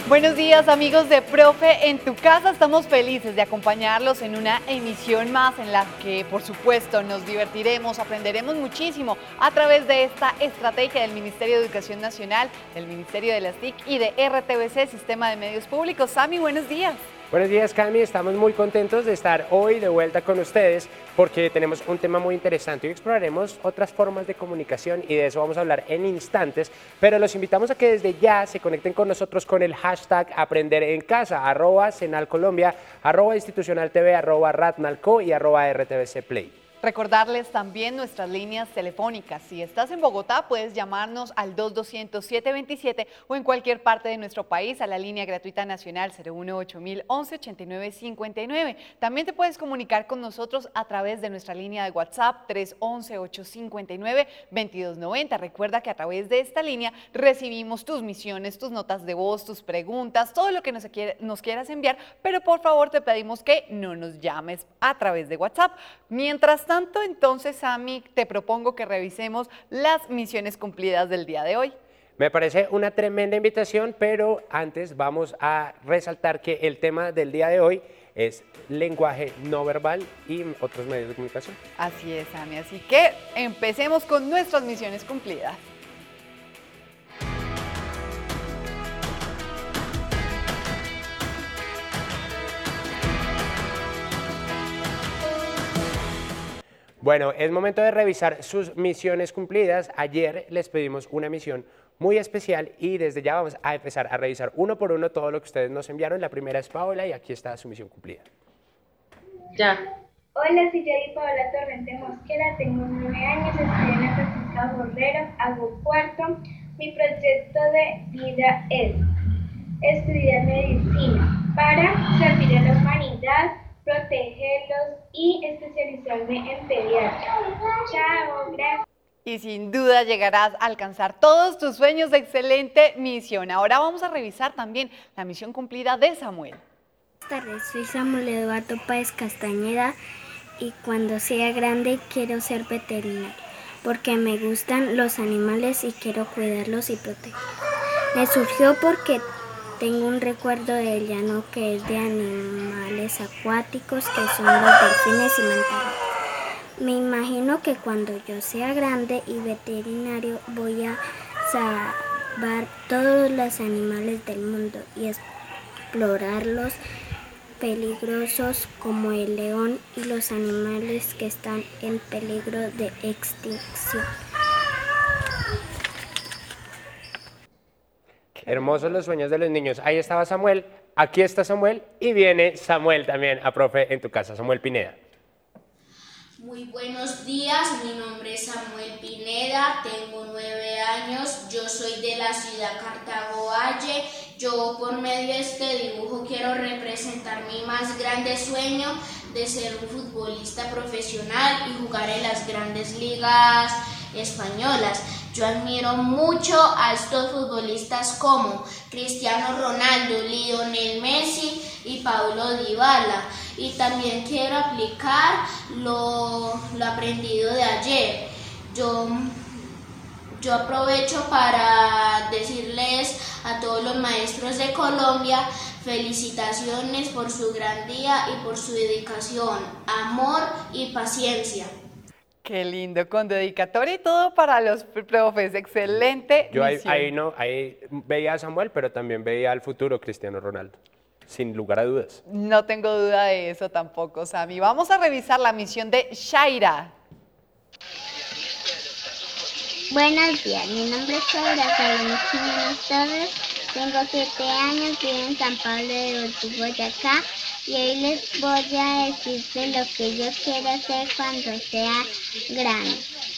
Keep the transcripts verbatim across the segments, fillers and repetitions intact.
Buenos días amigos de Profe en tu casa, estamos felices de acompañarlos en una emisión más en la que por supuesto nos divertiremos, aprenderemos muchísimo a través de esta estrategia del Ministerio de Educación Nacional, del Ministerio de las T I C y de R T V C, Sistema de Medios Públicos. Sami, buenos días. Buenos días, Cami, estamos muy contentos de estar hoy de vuelta con ustedes porque tenemos un tema muy interesante y exploraremos otras formas de comunicación y de eso vamos a hablar en instantes, pero los invitamos a que desde ya se conecten con nosotros con el hashtag Aprender en Casa, arroba Senal Colombia, arroba Institucional T V, arroba Ratnalco y arroba R T V C Play. Recordarles también nuestras líneas telefónicas. Si estás en Bogotá, puedes llamarnos al dos doscientos, siete veintisiete o en cualquier parte de nuestro país a la línea gratuita nacional cero uno ocho mil once ochenta y nueve cincuenta y nueve. También te puedes comunicar con nosotros a través de nuestra línea de WhatsApp tres once, ocho cincuenta y nueve, veintidós noventa. Recuerda que a través de esta línea recibimos tus misiones, tus notas de voz, tus preguntas, todo lo que nos, quiere, nos quieras enviar, pero por favor te pedimos que no nos llames a través de WhatsApp. Mientras tanto, entonces, Sami, te propongo que revisemos las misiones cumplidas del día de hoy. Me parece una tremenda invitación, pero antes vamos a resaltar que el tema del día de hoy es lenguaje no verbal y otros medios de comunicación. Así es, Sami, así que empecemos con nuestras misiones cumplidas. Bueno, es momento de revisar sus misiones cumplidas. Ayer les pedimos una misión muy especial y desde ya vamos a empezar a revisar uno por uno todo lo que ustedes nos enviaron. La primera es Paola y aquí está su misión cumplida. Ya. Hola, soy Yari Paola Torrente Mosquera, tengo nueve años, estoy en la Francisca Borrero, hago cuarto. Mi proyecto de vida es estudiar medicina para servir a la humanidad, protegerlos y especializarme en pediatría. Chao, gracias. Y sin duda llegarás a alcanzar todos tus sueños de excelente misión. Ahora vamos a revisar también la misión cumplida de Samuel. Buenas tardes, soy Samuel Eduardo Páez Castañeda y cuando sea grande quiero ser veterinario porque me gustan los animales y quiero cuidarlos y protegerlos. Me surgió porque tengo un recuerdo del llano que es de animales acuáticos que son los delfines y mantarrayas. Me imagino que cuando yo sea grande y veterinario voy a salvar todos los animales del mundo y explorarlos peligrosos como el león y los animales que están en peligro de extinción. Hermosos los sueños de los niños. Ahí estaba Samuel, aquí está Samuel y viene Samuel también a Profe en tu casa, Samuel Pineda. Muy buenos días, mi nombre es Samuel Pineda, tengo nueve años, yo soy de la ciudad Cartago Valle. Yo por medio de este dibujo quiero representar mi más grande sueño de ser un futbolista profesional y jugar en las grandes ligas españolas. Yo admiro mucho a estos futbolistas como Cristiano Ronaldo, Lionel Messi y Paulo Dybala. Y también quiero aplicar lo, lo aprendido de ayer. Yo, yo aprovecho para decirles a todos los maestros de Colombia felicitaciones por su gran día y por su dedicación, amor y paciencia. Qué lindo, con dedicatoria y todo para los profes, excelente Yo ahí, misión. ahí, no, ahí veía a Samuel, pero también veía al futuro Cristiano Ronaldo, sin lugar a dudas. No tengo duda de eso tampoco, Sami. Vamos a revisar la misión de Shaira. Buenos días, mi nombre es Shaira Carolina Jiménez Torres, tengo siete años, vivo en San Pablo de Ortiz, Boyacá. Y hoy les voy a decir de lo que yo quiero hacer cuando sea grande.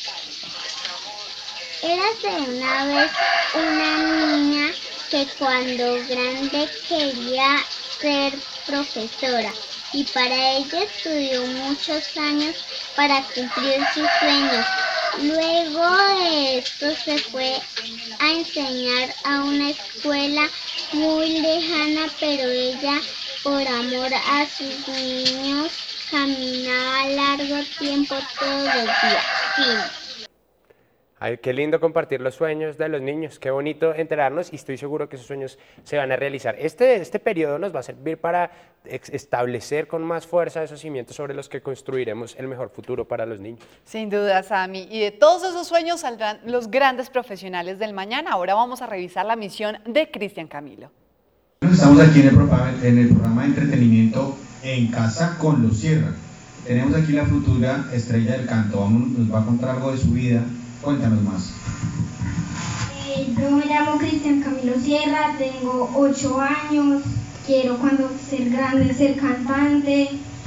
Érase una vez una niña que cuando grande quería ser profesora y para ella estudió muchos años para cumplir sus sueños. Luego de esto se fue a enseñar a una escuela muy lejana, pero ella, por amor a sus niños, caminaba largo tiempo todos los días. Fin. Ay, qué lindo compartir los sueños de los niños, qué bonito enterarnos y estoy seguro que esos sueños se van a realizar. Este, este periodo nos va a servir para establecer con más fuerza esos cimientos sobre los que construiremos el mejor futuro para los niños. Sin duda, Sammy. Y de todos esos sueños saldrán los grandes profesionales del mañana. Ahora vamos a revisar la misión de Cristian Camilo. Estamos aquí en el, programa, en el programa de entretenimiento En Casa con Luz Sierra. Tenemos aquí la futura estrella del canto. Vamos, nos va a contar algo de su vida. Cuéntanos más. Eh, yo me llamo Cristian Camilo Sierra, tengo ocho años, quiero cuando ser grande ser cantante.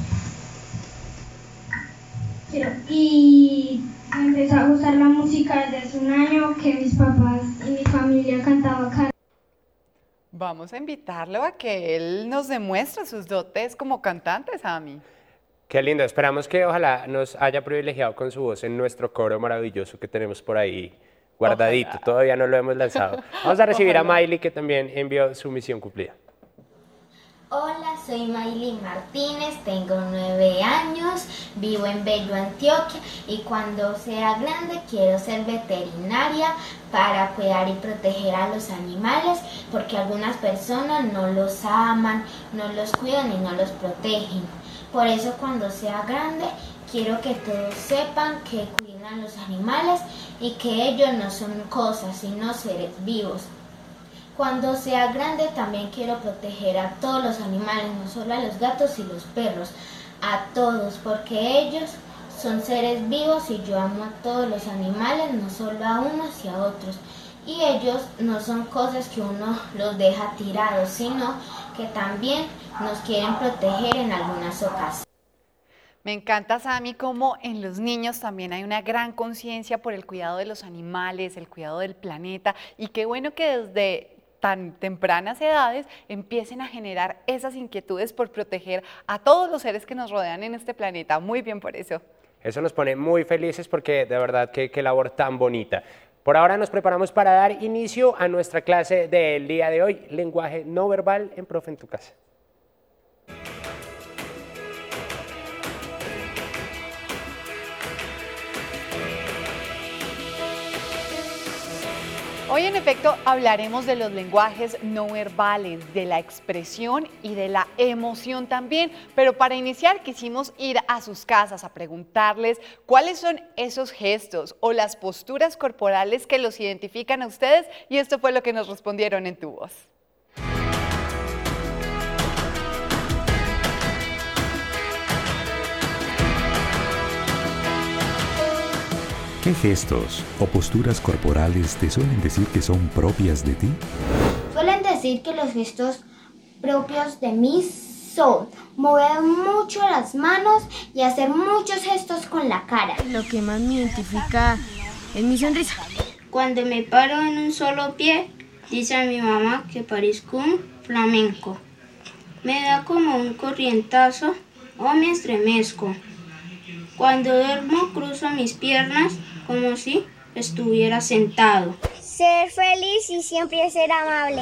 Quiero, y me empezó a gustar la música desde hace un año que mis papás y mi familia cantaban karaoke. Vamos a invitarlo a que él nos demuestre sus dotes como cantante, Sammy. Qué lindo, esperamos que ojalá nos haya privilegiado con su voz en nuestro coro maravilloso que tenemos por ahí guardadito, ojalá. Todavía no lo hemos lanzado. Vamos a recibir ojalá. a Miley, que también envió su misión cumplida. Hola, soy Miley Martínez, tengo nueve años, vivo en Bello, Antioquia y cuando sea grande quiero ser veterinaria para cuidar y proteger a los animales porque algunas personas no los aman, no los cuidan y no los protegen. Por eso cuando sea grande quiero que todos sepan que cuidan a los animales y que ellos no son cosas, sino seres vivos. Cuando sea grande también quiero proteger a todos los animales, no solo a los gatos y los perros, a todos, porque ellos son seres vivos y yo amo a todos los animales, no solo a unos y a otros. Y ellos no son cosas que uno los deja tirados, sino que también nos quieren proteger en algunas ocasiones. Me encanta, Sammy, cómo en los niños también hay una gran conciencia por el cuidado de los animales, el cuidado del planeta, y qué bueno que desde tan tempranas edades empiecen a generar esas inquietudes por proteger a todos los seres que nos rodean en este planeta. Muy bien por eso. Eso nos pone muy felices porque de verdad qué, qué labor tan bonita. Por ahora nos preparamos para dar inicio a nuestra clase del día de hoy, lenguaje no verbal en Profe en tu Casa. Hoy en efecto hablaremos de los lenguajes no verbales, de la expresión y de la emoción también, pero para iniciar quisimos ir a sus casas a preguntarles cuáles son esos gestos o las posturas corporales que los identifican a ustedes y esto fue lo que nos respondieron en Tu Voz. ¿Qué gestos o posturas corporales te suelen decir que son propias de ti? Suelen decir que los gestos propios de mí son mover mucho las manos y hacer muchos gestos con la cara. Lo que más me identifica es mi sonrisa. Cuando me paro en un solo pie, dice a mi mamá que parezco un flamenco. Me da como un corrientazo o me estremezco. Cuando duermo cruzo mis piernas como si estuviera sentado. Ser feliz y siempre ser amable.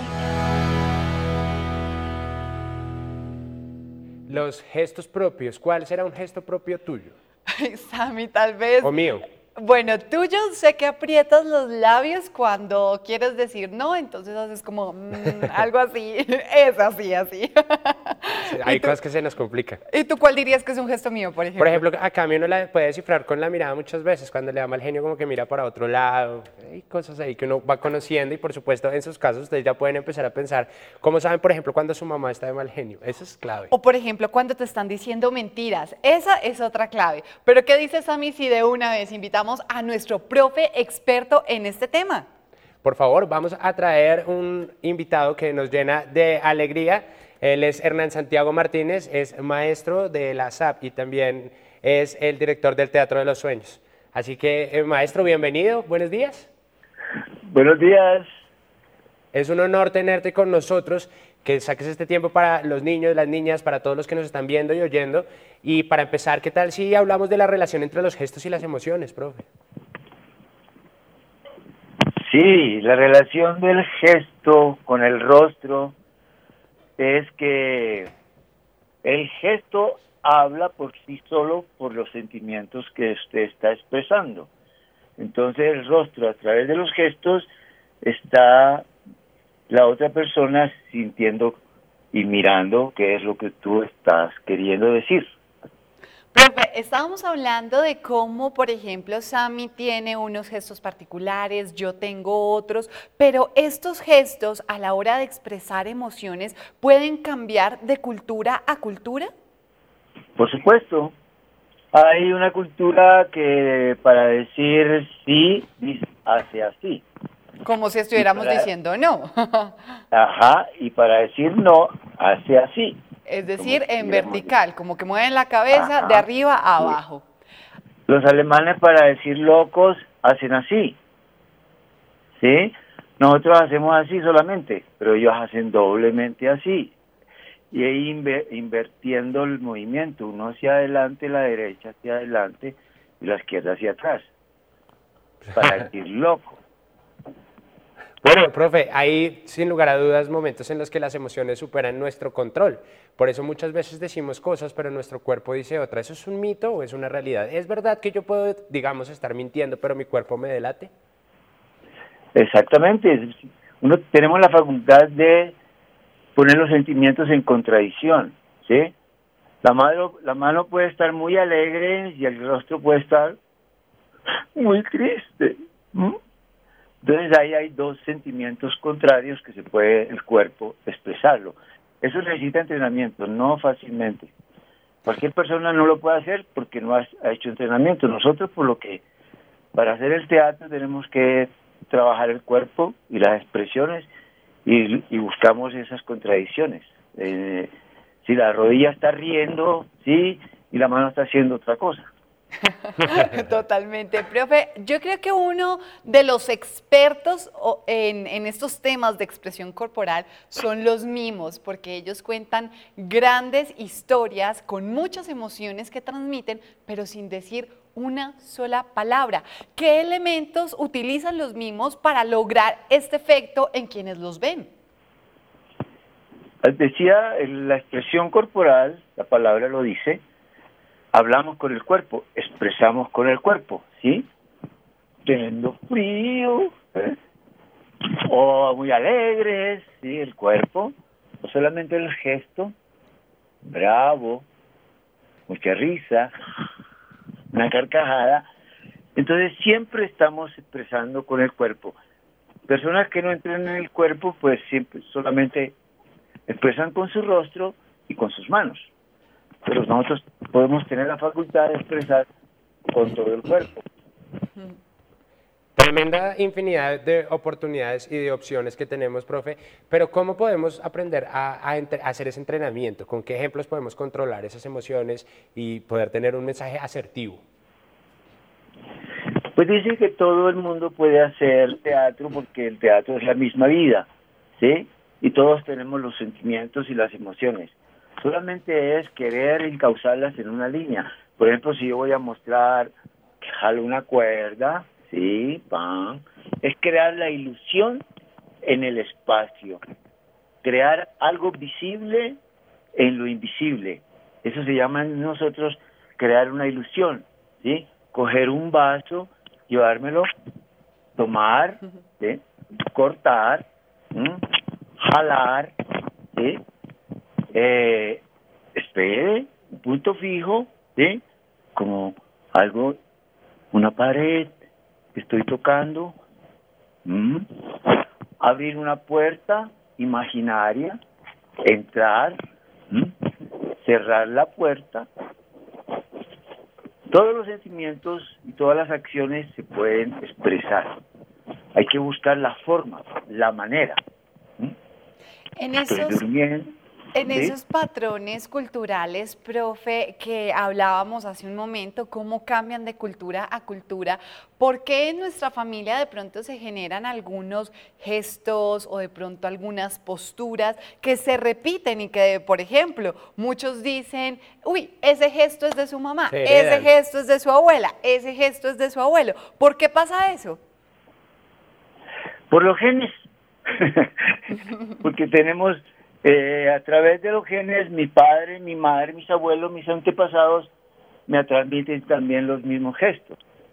Los gestos propios, ¿cuál será un gesto propio tuyo? Sammy, tal vez. O mío. Bueno, tuyo sé que aprietas los labios cuando quieres decir no, entonces haces como mmm, algo así, es así, así. Sí, hay cosas que se nos complican. ¿Y tú cuál dirías que es un gesto mío, por ejemplo? Por ejemplo, acá a mí uno la puede descifrar con la mirada muchas veces, cuando le da mal genio como que mira para otro lado, hay cosas ahí que uno va conociendo y por supuesto en sus casos ustedes ya pueden empezar a pensar, ¿cómo saben, por ejemplo, cuando su mamá está de mal genio? Eso es clave. O por ejemplo, cuando te están diciendo mentiras, esa es otra clave. Pero ¿qué dices, Sammy, si de una vez invitamos a nuestro profe experto en este tema? Por favor, vamos a traer un invitado que nos llena de alegría. Él es Hernán Santiago Martínez, es maestro de la S A P y también es el director del Teatro de los Sueños. Así que, eh, maestro, bienvenido, buenos días. Buenos días. Es un honor tenerte con nosotros, que saques este tiempo para los niños, las niñas, para todos los que nos están viendo y oyendo. Y para empezar, ¿qué tal si hablamos de la relación entre los gestos y las emociones, profe? Sí, la relación del gesto con el rostro es que el gesto habla por sí solo por los sentimientos que usted está expresando. Entonces el rostro, a través de los gestos, está la otra persona sintiendo y mirando qué es lo que tú estás queriendo decir. Profe, estábamos hablando de cómo, por ejemplo, Sammy tiene unos gestos particulares, yo tengo otros, pero estos gestos a la hora de expresar emociones pueden cambiar de cultura a cultura. Por supuesto, hay una cultura que para decir sí, hace así. Como si estuviéramos para, diciendo no. Ajá, y para decir no, hace así. Es decir, en vertical, como que mueven la cabeza Ajá, de arriba a sí. abajo. Los alemanes para decir locos hacen así, ¿sí? Nosotros hacemos así solamente, pero ellos hacen doblemente así. Y ahí inver, invirtiendo el movimiento, uno hacia adelante, la derecha hacia adelante y la izquierda hacia atrás, para decir loco. Bueno, profe, hay sin lugar a dudas momentos en los que las emociones superan nuestro control. Por eso muchas veces decimos cosas, pero nuestro cuerpo dice otra. ¿Eso es un mito o es una realidad? ¿Es verdad que yo puedo, digamos, estar mintiendo, pero mi cuerpo me delate? Exactamente. Uno, tenemos la facultad de poner los sentimientos en contradicción, ¿sí? La mano, la mano puede estar muy alegre y el rostro puede estar muy triste. ¿Mm? Entonces ahí hay dos sentimientos contrarios que se puede el cuerpo expresarlo. Eso necesita entrenamiento, no fácilmente. Cualquier persona no lo puede hacer porque no ha, ha hecho entrenamiento. Nosotros, por lo que para hacer el teatro tenemos que trabajar el cuerpo y las expresiones y, y buscamos esas contradicciones. Eh, si la rodilla está riendo, sí, y la mano está haciendo otra cosa. Totalmente, profe. Yo creo que uno de los expertos en, en estos temas de expresión corporal son los mimos, porque ellos cuentan grandes historias con muchas emociones que transmiten, pero sin decir una sola palabra. ¿Qué elementos utilizan los mimos para lograr este efecto en quienes los ven? Decía, la expresión corporal, la palabra lo dice, hablamos con el cuerpo, expresamos con el cuerpo, ¿sí? Teniendo frío, ¿eh? O muy alegres, ¿sí? El cuerpo, no solamente el gesto, bravo, mucha risa, una carcajada. Entonces siempre estamos expresando con el cuerpo. Personas que no entrenan en el cuerpo, pues siempre solamente expresan con su rostro y con sus manos. Pero nosotros podemos tener la facultad de expresar con todo el cuerpo. Tremenda infinidad de oportunidades y de opciones que tenemos, profe, pero ¿cómo podemos aprender a, a, a hacer ese entrenamiento? ¿Con qué ejemplos podemos controlar esas emociones y poder tener un mensaje asertivo? Pues dicen que todo el mundo puede hacer teatro porque el teatro es la misma vida, ¿sí? Y todos tenemos los sentimientos y las emociones. Solamente es querer encauzarlas en una línea. Por ejemplo, si yo voy a mostrar que jalo una cuerda, sí, pam, es crear la ilusión en el espacio, crear algo visible en lo invisible. Eso se llama en nosotros crear una ilusión, ¿sí? Coger un vaso, llevármelo, tomar, ¿sí? Cortar, ¿sí? Jalar, ¿sí? Eh, espere, un punto fijo, ¿sí? Como algo, una pared que estoy tocando, ¿Mm? Abrir una puerta imaginaria, entrar, ¿Mm? Cerrar la puerta. Todos los sentimientos y todas las acciones se pueden expresar. Hay que buscar la forma, la manera. ¿Mm? En esos... Estoy durmiendo. En ¿Sí? esos patrones culturales, profe, que hablábamos hace un momento, cómo cambian de cultura a cultura, ¿por qué en nuestra familia de pronto se generan algunos gestos o de pronto algunas posturas que se repiten y que, por ejemplo, muchos dicen, uy, ese gesto es de su mamá, Sí, ese gesto es de su abuela, ese gesto es de su abuelo? ¿Por qué pasa eso? Por los genes. Porque tenemos... Eh, a través de los genes, mi padre, mi madre, mis abuelos, mis antepasados me transmiten también los mismos gestos.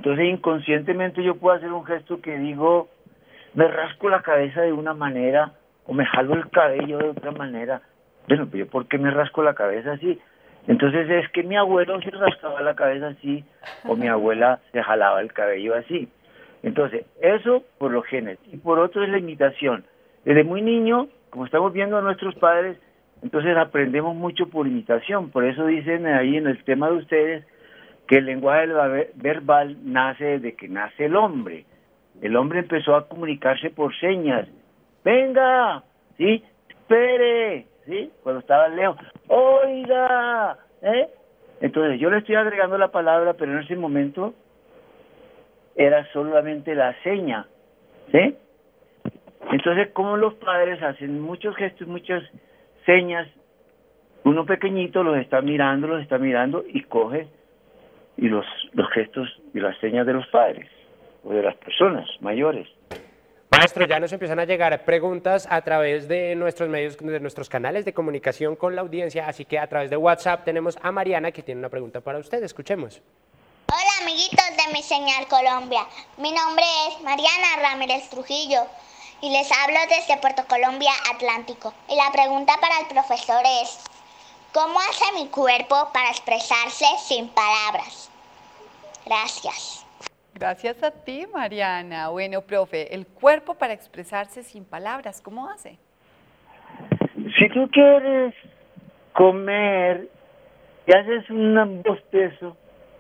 Entonces inconscientemente yo puedo hacer un gesto que digo, me rasco la cabeza de una manera o me jalo el cabello de otra manera. Bueno, pero ¿por qué me rasco la cabeza así? Entonces es que mi abuelo se rascaba la cabeza así o mi abuela se jalaba el cabello así. Entonces, eso por los genes. Y por otro es la imitación. Desde muy niño, como estamos viendo a nuestros padres, entonces aprendemos mucho por imitación. Por eso dicen ahí en el tema de ustedes que el lenguaje verbal nace desde que nace el hombre. El hombre empezó a comunicarse por señas. ¡Venga! ¿Sí? ¡Espere! ¿Sí? Cuando estaba lejos. ¡Oiga! ¿Eh? Entonces yo le estoy agregando la palabra, pero en ese momento era solamente la seña. ¿Sí? Entonces, como los padres hacen muchos gestos, muchas señas, uno pequeñito los está mirando, los está mirando y coge y los, los gestos y las señas de los padres o de las personas mayores. Maestro, ya nos empiezan a llegar preguntas a través de nuestros medios, de nuestros canales de comunicación con la audiencia, así que a través de WhatsApp tenemos a Mariana que tiene una pregunta para usted. Escuchemos. Hola amiguitos de Mi Señal Colombia, mi nombre es Mariana Ramírez Trujillo y les hablo desde Puerto Colombia, Atlántico. Y la pregunta para el profesor es, ¿cómo hace mi cuerpo para expresarse sin palabras? Gracias. Gracias a ti, Mariana. Bueno, profe, el cuerpo para expresarse sin palabras, ¿cómo hace? Si tú quieres comer y haces un bostezo,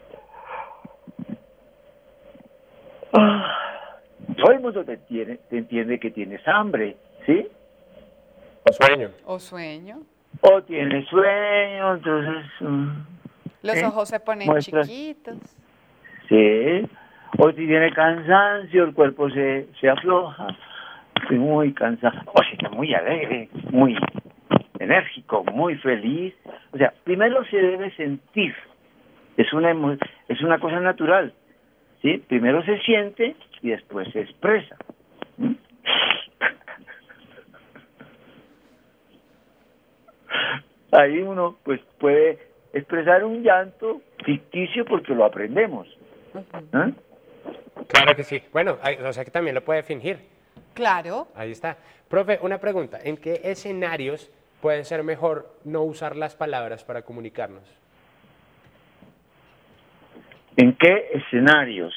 todo el mundo te, tiene, te entiende que tienes hambre, ¿sí? O sueño. O sueño. O tienes sueño, entonces... Um, Los ¿eh? ojos se ponen Muestras. chiquitos. Sí. O si tiene cansancio, el cuerpo se, se afloja. Estoy muy cansado. O si está muy alegre, muy enérgico, muy feliz. O sea, primero se debe sentir. Es una, es una cosa natural. ¿Sí? Primero se siente y después se expresa. ¿Mm? Ahí uno pues puede expresar un llanto ficticio porque lo aprendemos. ¿Eh? Claro que sí. Bueno, hay, o sea que también lo puede fingir. Claro. Ahí está. Profe, una pregunta. ¿En qué escenarios puede ser mejor no usar las palabras para comunicarnos? ¿En qué escenarios?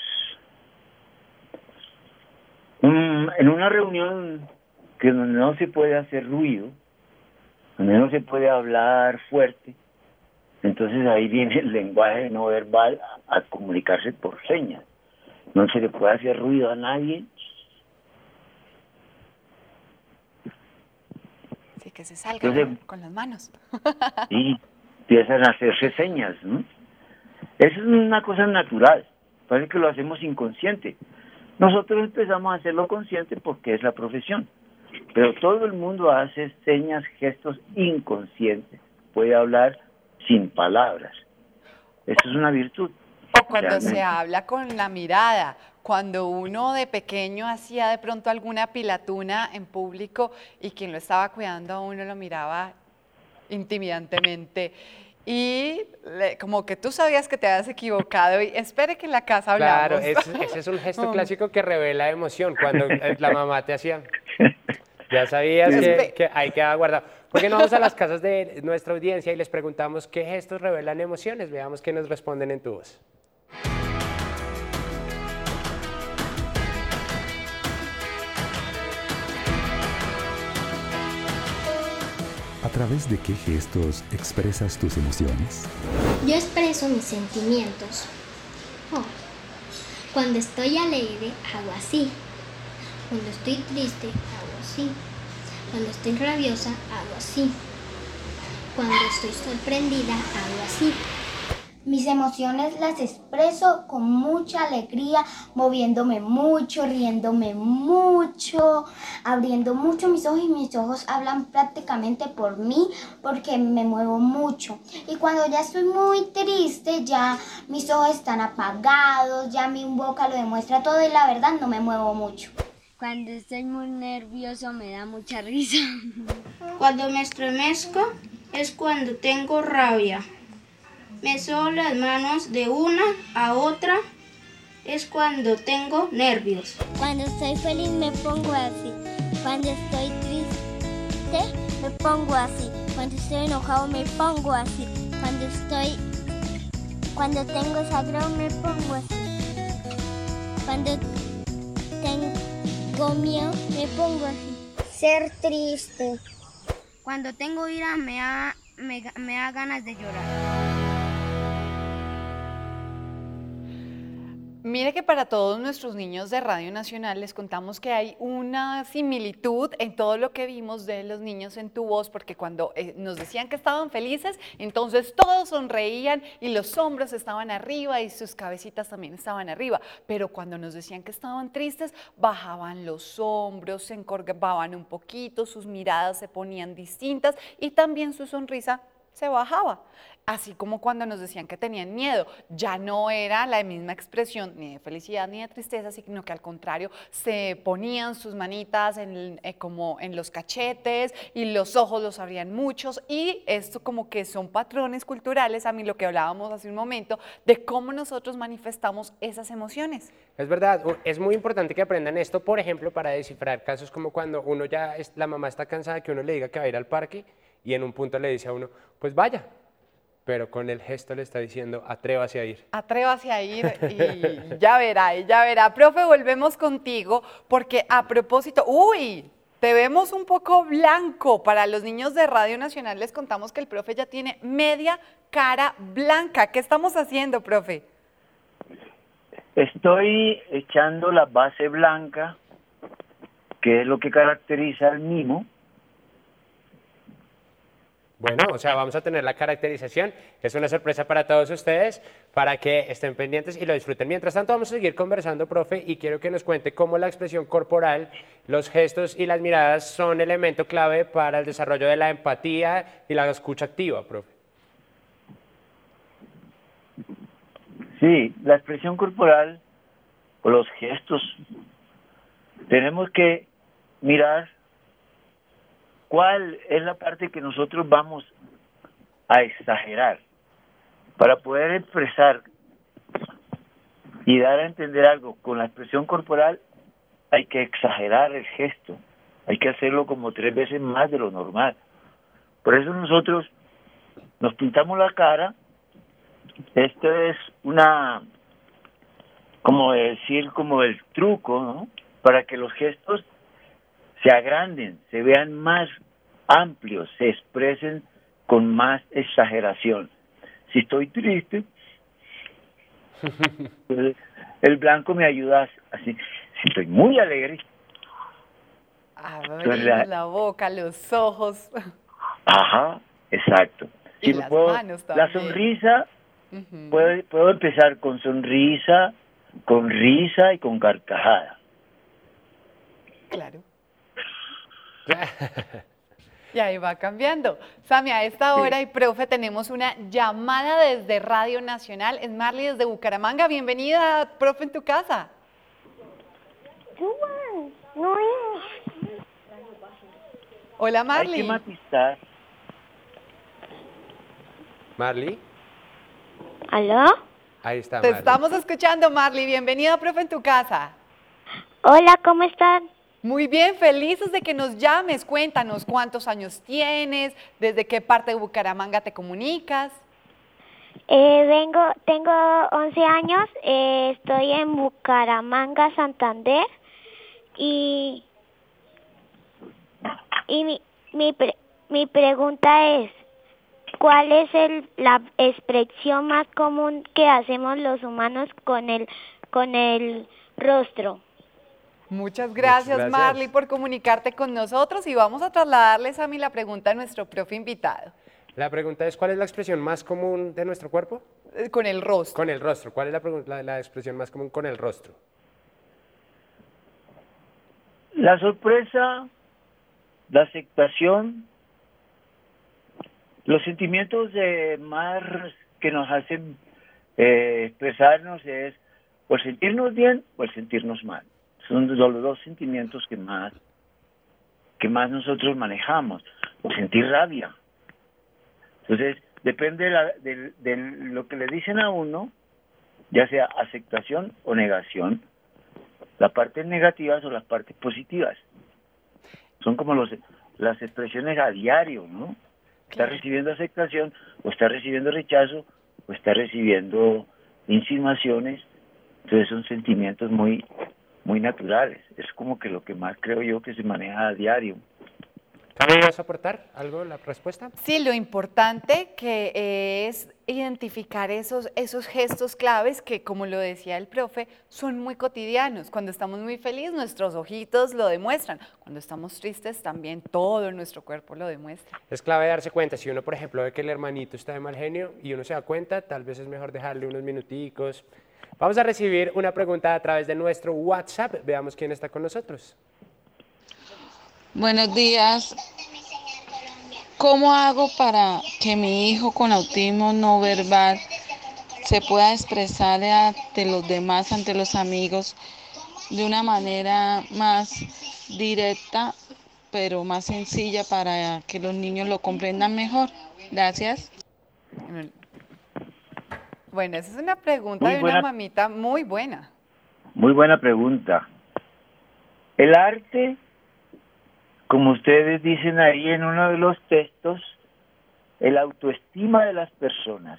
Um, en una reunión que donde no se puede hacer ruido, donde no se puede hablar fuerte, entonces ahí viene el lenguaje no verbal a, a comunicarse por señas. No se le puede hacer ruido a nadie. Sí, que se salga entonces, con las manos. Y empiezan a hacerse señas, ¿no? Eso es una cosa natural, parece que lo hacemos inconsciente. Nosotros empezamos a hacerlo consciente porque es la profesión, pero todo el mundo hace señas, gestos inconscientes, puede hablar sin palabras. Eso es una virtud. O cuando realmente se habla con la mirada, cuando uno de pequeño hacía de pronto alguna pilatuna en público y quien lo estaba cuidando a uno lo miraba intimidantemente. Y le, como que tú sabías que te habías equivocado y espere que en la casa hablamos. Claro, ese, ese es un gesto clásico que revela emoción, cuando la mamá te hacía, ya sabías que, que ahí quedaba guardado. ¿Por qué no vamos a las casas de nuestra audiencia y les preguntamos qué gestos revelan emociones? Veamos qué nos responden en tu voz. ¿A través de qué gestos expresas tus emociones? Yo expreso mis sentimientos. Oh. Cuando estoy alegre, hago así. Cuando estoy triste, hago así. Cuando estoy rabiosa, hago así. Cuando estoy sorprendida, hago así. Mis emociones las expreso con mucha alegría, moviéndome mucho, riéndome mucho, abriendo mucho mis ojos y mis ojos hablan prácticamente por mí porque me muevo mucho. Y cuando ya estoy muy triste, ya mis ojos están apagados, ya mi boca lo demuestra todo y la verdad no me muevo mucho. Cuando estoy muy nervioso me da mucha risa. Cuando me estremezco es cuando tengo rabia. Me sobo las manos de una a otra es cuando tengo nervios. Cuando estoy feliz me pongo así. Cuando estoy triste me pongo así. Cuando estoy enojado me pongo así. Cuando estoy... Cuando tengo sangrado me pongo así. Cuando tengo miedo me pongo así. Ser triste. Cuando tengo ira me da, me, me da ganas de llorar. Mire que para todos nuestros niños de Radio Nacional les contamos que hay una similitud en todo lo que vimos de los niños en Tu Voz, porque cuando eh, nos decían que estaban felices, entonces todos sonreían y los hombros estaban arriba y sus cabecitas también estaban arriba, pero cuando nos decían que estaban tristes, bajaban los hombros, se encorvaban un poquito, sus miradas se ponían distintas y también su sonrisa se bajaba. Así como cuando nos decían que tenían miedo, ya no era la misma expresión ni de felicidad ni de tristeza, sino que al contrario se ponían sus manitas en, eh, como en los cachetes y los ojos los abrían muchos, y esto como que son patrones culturales, a mí lo que hablábamos hace un momento, de cómo nosotros manifestamos esas emociones. Es verdad, es muy importante que aprendan esto, por ejemplo, para descifrar casos como cuando uno ya, es, la mamá está cansada que uno le diga que va a ir al parque y en un punto le dice a uno, pues vaya. Pero con el gesto le está diciendo, atrévase a ir. Atrévase a ir y ya verá, y ya verá. Profe, volvemos contigo porque a propósito, uy, te vemos un poco blanco. Para los niños de Radio Nacional les contamos que el profe ya tiene media cara blanca. ¿Qué estamos haciendo, profe? Estoy echando la base blanca, que es lo que caracteriza al mimo. Bueno, o sea, vamos a tener la caracterización, es una sorpresa para todos ustedes, para que estén pendientes y lo disfruten. Mientras tanto, vamos a seguir conversando, profe, y quiero que nos cuente cómo la expresión corporal, los gestos y las miradas son elemento clave para el desarrollo de la empatía y la escucha activa, profe. Sí, la expresión corporal o los gestos, tenemos que mirar cuál es la parte que nosotros vamos a exagerar para poder expresar y dar a entender algo con la expresión corporal. Hay que exagerar el gesto, hay que hacerlo como tres veces más de lo normal. Por eso nosotros nos pintamos la cara. Esto es una, como decir, como el truco, ¿no? Para que los gestos se agranden, se vean más amplios, se expresen con más exageración. Si estoy triste, el blanco me ayuda así. Si estoy muy alegre, abrimos la, la boca, los ojos. Ajá, exacto. Y si las puedo, manos también. La sonrisa, uh-huh. puedo, puedo empezar con sonrisa, con risa y con carcajada. Claro. Y ahí va cambiando. Sami, a esta hora, y profe, tenemos una llamada desde Radio Nacional. Es Marley desde Bucaramanga. Bienvenida, profe, en tu casa. Hola, Marley. Hay que matizar. Marley. ¿Aló? Ahí está, Te Marley. estamos escuchando, Marley. Bienvenida, profe, en tu casa. Hola, ¿cómo están? Muy bien, felices de que nos llames. Cuéntanos cuántos años tienes, desde qué parte de Bucaramanga te comunicas. Eh, vengo, tengo once años, eh, estoy en Bucaramanga, Santander, y, y mi, mi, pre, mi pregunta es, ¿cuál es el, la expresión más común que hacemos los humanos con el, con el rostro? Muchas gracias, Muchas gracias, Marley, por comunicarte con nosotros, y vamos a trasladarles a mí la pregunta a nuestro profe invitado. La pregunta es, ¿cuál es la expresión más común de nuestro cuerpo? Eh, Con el rostro. Con el rostro. ¿Cuál es la, la, la expresión más común con el rostro? La sorpresa, la aceptación, los sentimientos eh, más que nos hacen eh, expresarnos es o el sentirnos bien o el sentirnos mal. Son los dos sentimientos que más que más nosotros manejamos. O sentir rabia. Entonces, depende de, la, de, de lo que le dicen a uno, ya sea aceptación o negación. Las partes negativas o las partes positivas. Son como los, las expresiones a diario, ¿no? Está recibiendo aceptación, o está recibiendo rechazo, o está recibiendo insinuaciones. Entonces son sentimientos muy, muy naturales. Es como que lo que más creo yo que se maneja a diario. ¿Cami, vas a aportar algo la respuesta? Sí, lo importante que es identificar esos, esos gestos claves que, como lo decía el profe, son muy cotidianos. Cuando estamos muy felices, nuestros ojitos lo demuestran. Cuando estamos tristes, también todo nuestro cuerpo lo demuestra. Es clave darse cuenta. Si uno, por ejemplo, ve que el hermanito está de mal genio y uno se da cuenta, tal vez es mejor dejarle unos minuticos. Vamos a recibir una pregunta a través de nuestro WhatsApp. Veamos quién está con nosotros. Buenos días. ¿Cómo hago para que mi hijo con autismo no verbal se pueda expresar ante los demás, ante los amigos, de una manera más directa, pero más sencilla para que los niños lo comprendan mejor? Gracias. Bueno, esa es una pregunta Muy de buena. una mamita muy buena. Muy buena pregunta. El arte, como ustedes dicen ahí en uno de los textos, el autoestima de las personas.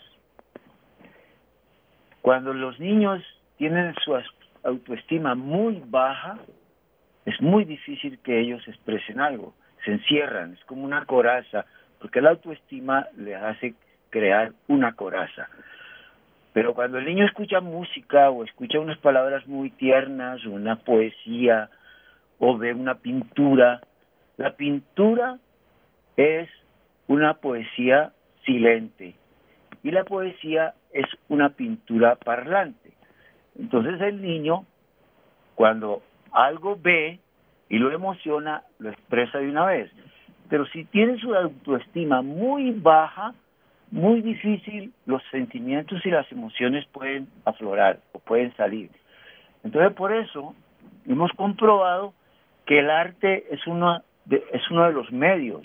Cuando los niños tienen su autoestima muy baja, es muy difícil que ellos expresen algo. Se encierran, es como una coraza, porque la autoestima les hace crear una coraza. Pero cuando el niño escucha música o escucha unas palabras muy tiernas o una poesía o ve una pintura, la pintura es una poesía silente y la poesía es una pintura parlante. Entonces el niño, cuando algo ve y lo emociona, lo expresa de una vez. Pero si tiene su autoestima muy baja, muy difícil, los sentimientos y las emociones pueden aflorar o pueden salir. Entonces por eso hemos comprobado que el arte es uno de, es uno de los medios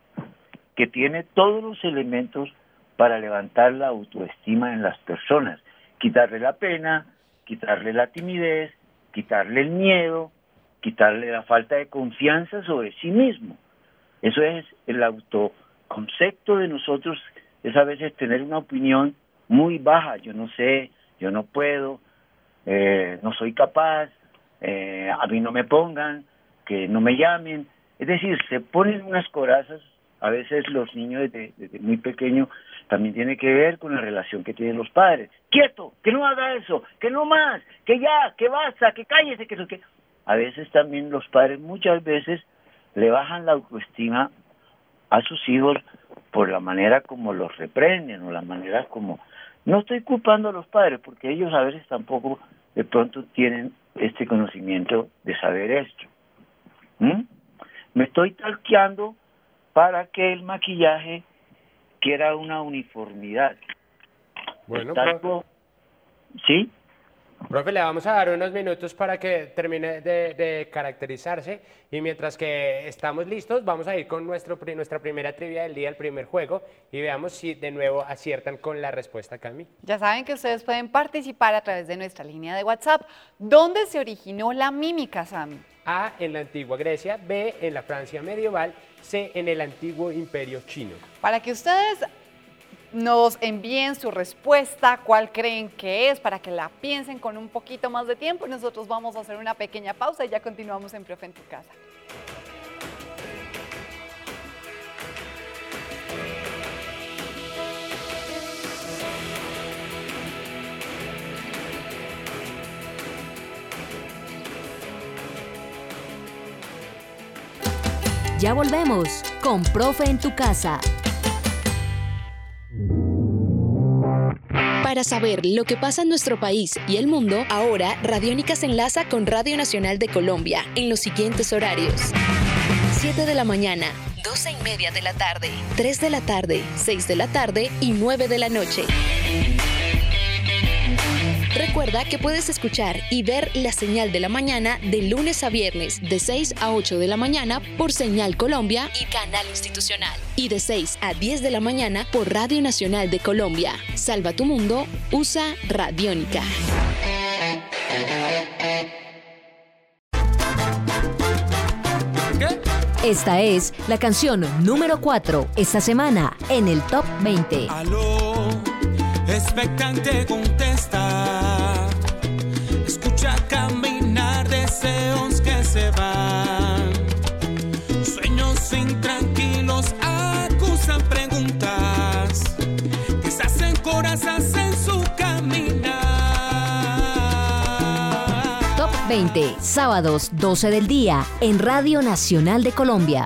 que tiene todos los elementos para levantar la autoestima en las personas, quitarle la pena, quitarle la timidez, quitarle el miedo, quitarle la falta de confianza sobre sí mismo. Eso es el autoconcepto de nosotros, es a veces tener una opinión muy baja, yo no sé, yo no puedo, eh, no soy capaz, eh, a mí no me pongan, que no me llamen. Es decir, se ponen unas corazas, a veces los niños desde, desde muy pequeños también tiene que ver con la relación que tienen los padres. ¡Quieto! ¡Que no haga eso! ¡Que no más! ¡Que ya! ¡Que basta! ¡Que cállese! ¡Que eso! Que... A veces también los padres muchas veces le bajan la autoestima a sus hijos por la manera como los reprenden o la manera como... No estoy culpando a los padres porque ellos a veces tampoco de pronto tienen este conocimiento de saber esto. ¿Mm? Me estoy talqueando para que el maquillaje quiera una uniformidad. Bueno, talco... ¿Sí? Profe, le vamos a dar unos minutos para que termine de, de caracterizarse y mientras que estamos listos vamos a ir con nuestro, nuestra primera trivia del día, el primer juego, y veamos si de nuevo aciertan con la respuesta, Cami. Ya saben que ustedes pueden participar a través de nuestra línea de WhatsApp. ¿Dónde se originó la mímica, Sammy? A, en la antigua Grecia, B, en la Francia medieval, C, en el antiguo imperio chino. Para que ustedes nos envíen su respuesta, cuál creen que es, para que la piensen con un poquito más de tiempo. Nosotros vamos a hacer una pequeña pausa y ya continuamos en Profe en tu casa. Ya volvemos con Profe en tu casa. Para saber lo que pasa en nuestro país y el mundo, ahora Radiónica se enlaza con Radio Nacional de Colombia en los siguientes horarios: siete de la mañana, doce y media de la tarde, tres de la tarde, seis de la tarde y nueve de la noche. Recuerda que puedes escuchar y ver la señal de la mañana de lunes a viernes de seis a ocho de la mañana por Señal Colombia y Canal Institucional. Y de seis a diez de la mañana por Radio Nacional de Colombia. Salva tu mundo, usa Radiónica. Esta es la canción número cuatro esta semana en el Top veinte. Aló, expectante contesta. Escucha caminar deseos que se van. Sueños intranquilos acusan preguntas que se hacen corazas en su caminar. Top veinte, sábados doce del día en Radio Nacional de Colombia.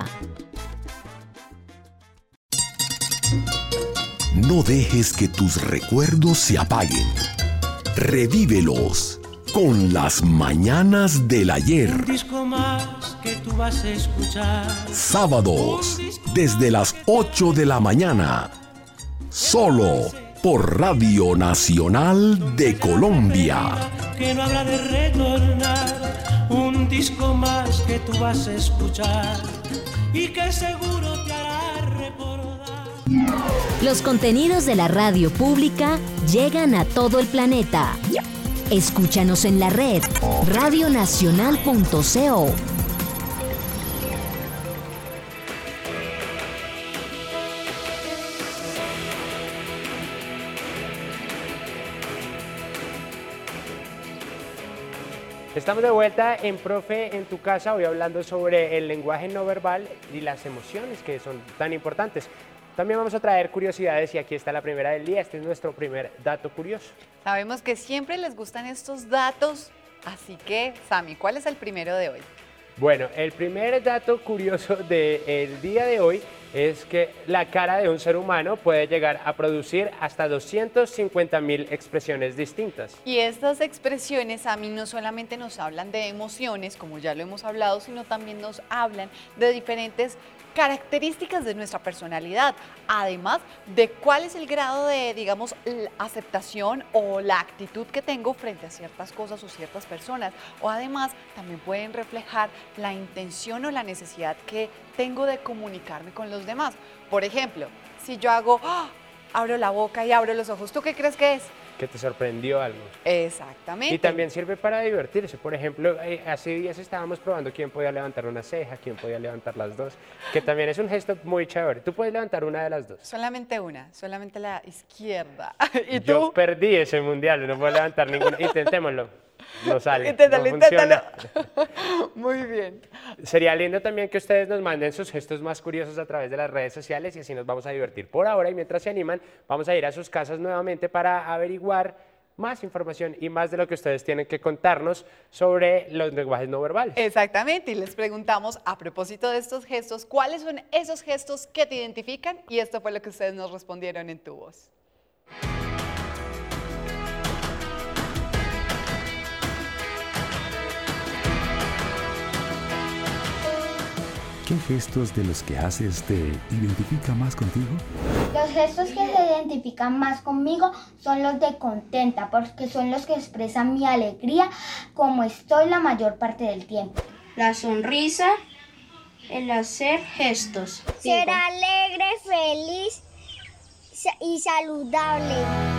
No dejes que tus recuerdos se apaguen. Revívelos con las mañanas del ayer. Un disco más que tú vas a escuchar. Sábados, desde las ocho de la mañana. Solo por Radio Nacional de Colombia. Que no habla de retornar. Un disco más que tú vas a escuchar. Y que seguro te hará recordar. Los contenidos de la radio pública llegan a todo el planeta. Escúchanos en la red radio nacional punto co. Estamos de vuelta en Profe en tu casa, hoy hablando sobre el lenguaje no verbal y las emociones que son tan importantes. También vamos a traer curiosidades y aquí está la primera del día. Este es nuestro primer dato curioso. Sabemos que siempre les gustan estos datos, así que, Sammy, ¿cuál es el primero de hoy? Bueno, el primer dato curioso del día de hoy es que la cara de un ser humano puede llegar a producir hasta doscientas cincuenta mil expresiones distintas. Y estas expresiones, Sammy, no solamente nos hablan de emociones, como ya lo hemos hablado, sino también nos hablan de diferentes características de nuestra personalidad, además de cuál es el grado de, digamos, la aceptación o la actitud que tengo frente a ciertas cosas o ciertas personas, o además también pueden reflejar la intención o la necesidad que tengo de comunicarme con los demás. Por ejemplo, si yo hago, ¡oh!, abro la boca y abro los ojos, ¿tú qué crees que es? Que te sorprendió algo. Exactamente. Y también sirve para divertirse. Por ejemplo, eh, hace días estábamos probando quién podía levantar una ceja, quién podía levantar las dos, que también es un gesto muy chévere. Tú puedes levantar una de las dos. Solamente una, solamente la izquierda. ¿Y tú? Yo perdí ese mundial, no puedo levantar ninguna. Intentémoslo. No sale, inténtalo, no funciona. Inténtalo. Muy bien. Sería lindo también que ustedes nos manden sus gestos más curiosos a través de las redes sociales y así nos vamos a divertir por ahora. Y mientras se animan, vamos a ir a sus casas nuevamente para averiguar más información y más de lo que ustedes tienen que contarnos sobre los lenguajes no verbales. Exactamente, y les preguntamos a propósito de estos gestos, ¿cuáles son esos gestos que te identifican? Y esto fue lo que ustedes nos respondieron en Tu Voz. ¿Qué gestos de los que haces te identifica más contigo? Los gestos que se identifican más conmigo son los de contenta, porque son los que expresan mi alegría como estoy la mayor parte del tiempo. La sonrisa, el hacer gestos. Ser Digo. alegre, feliz y saludable.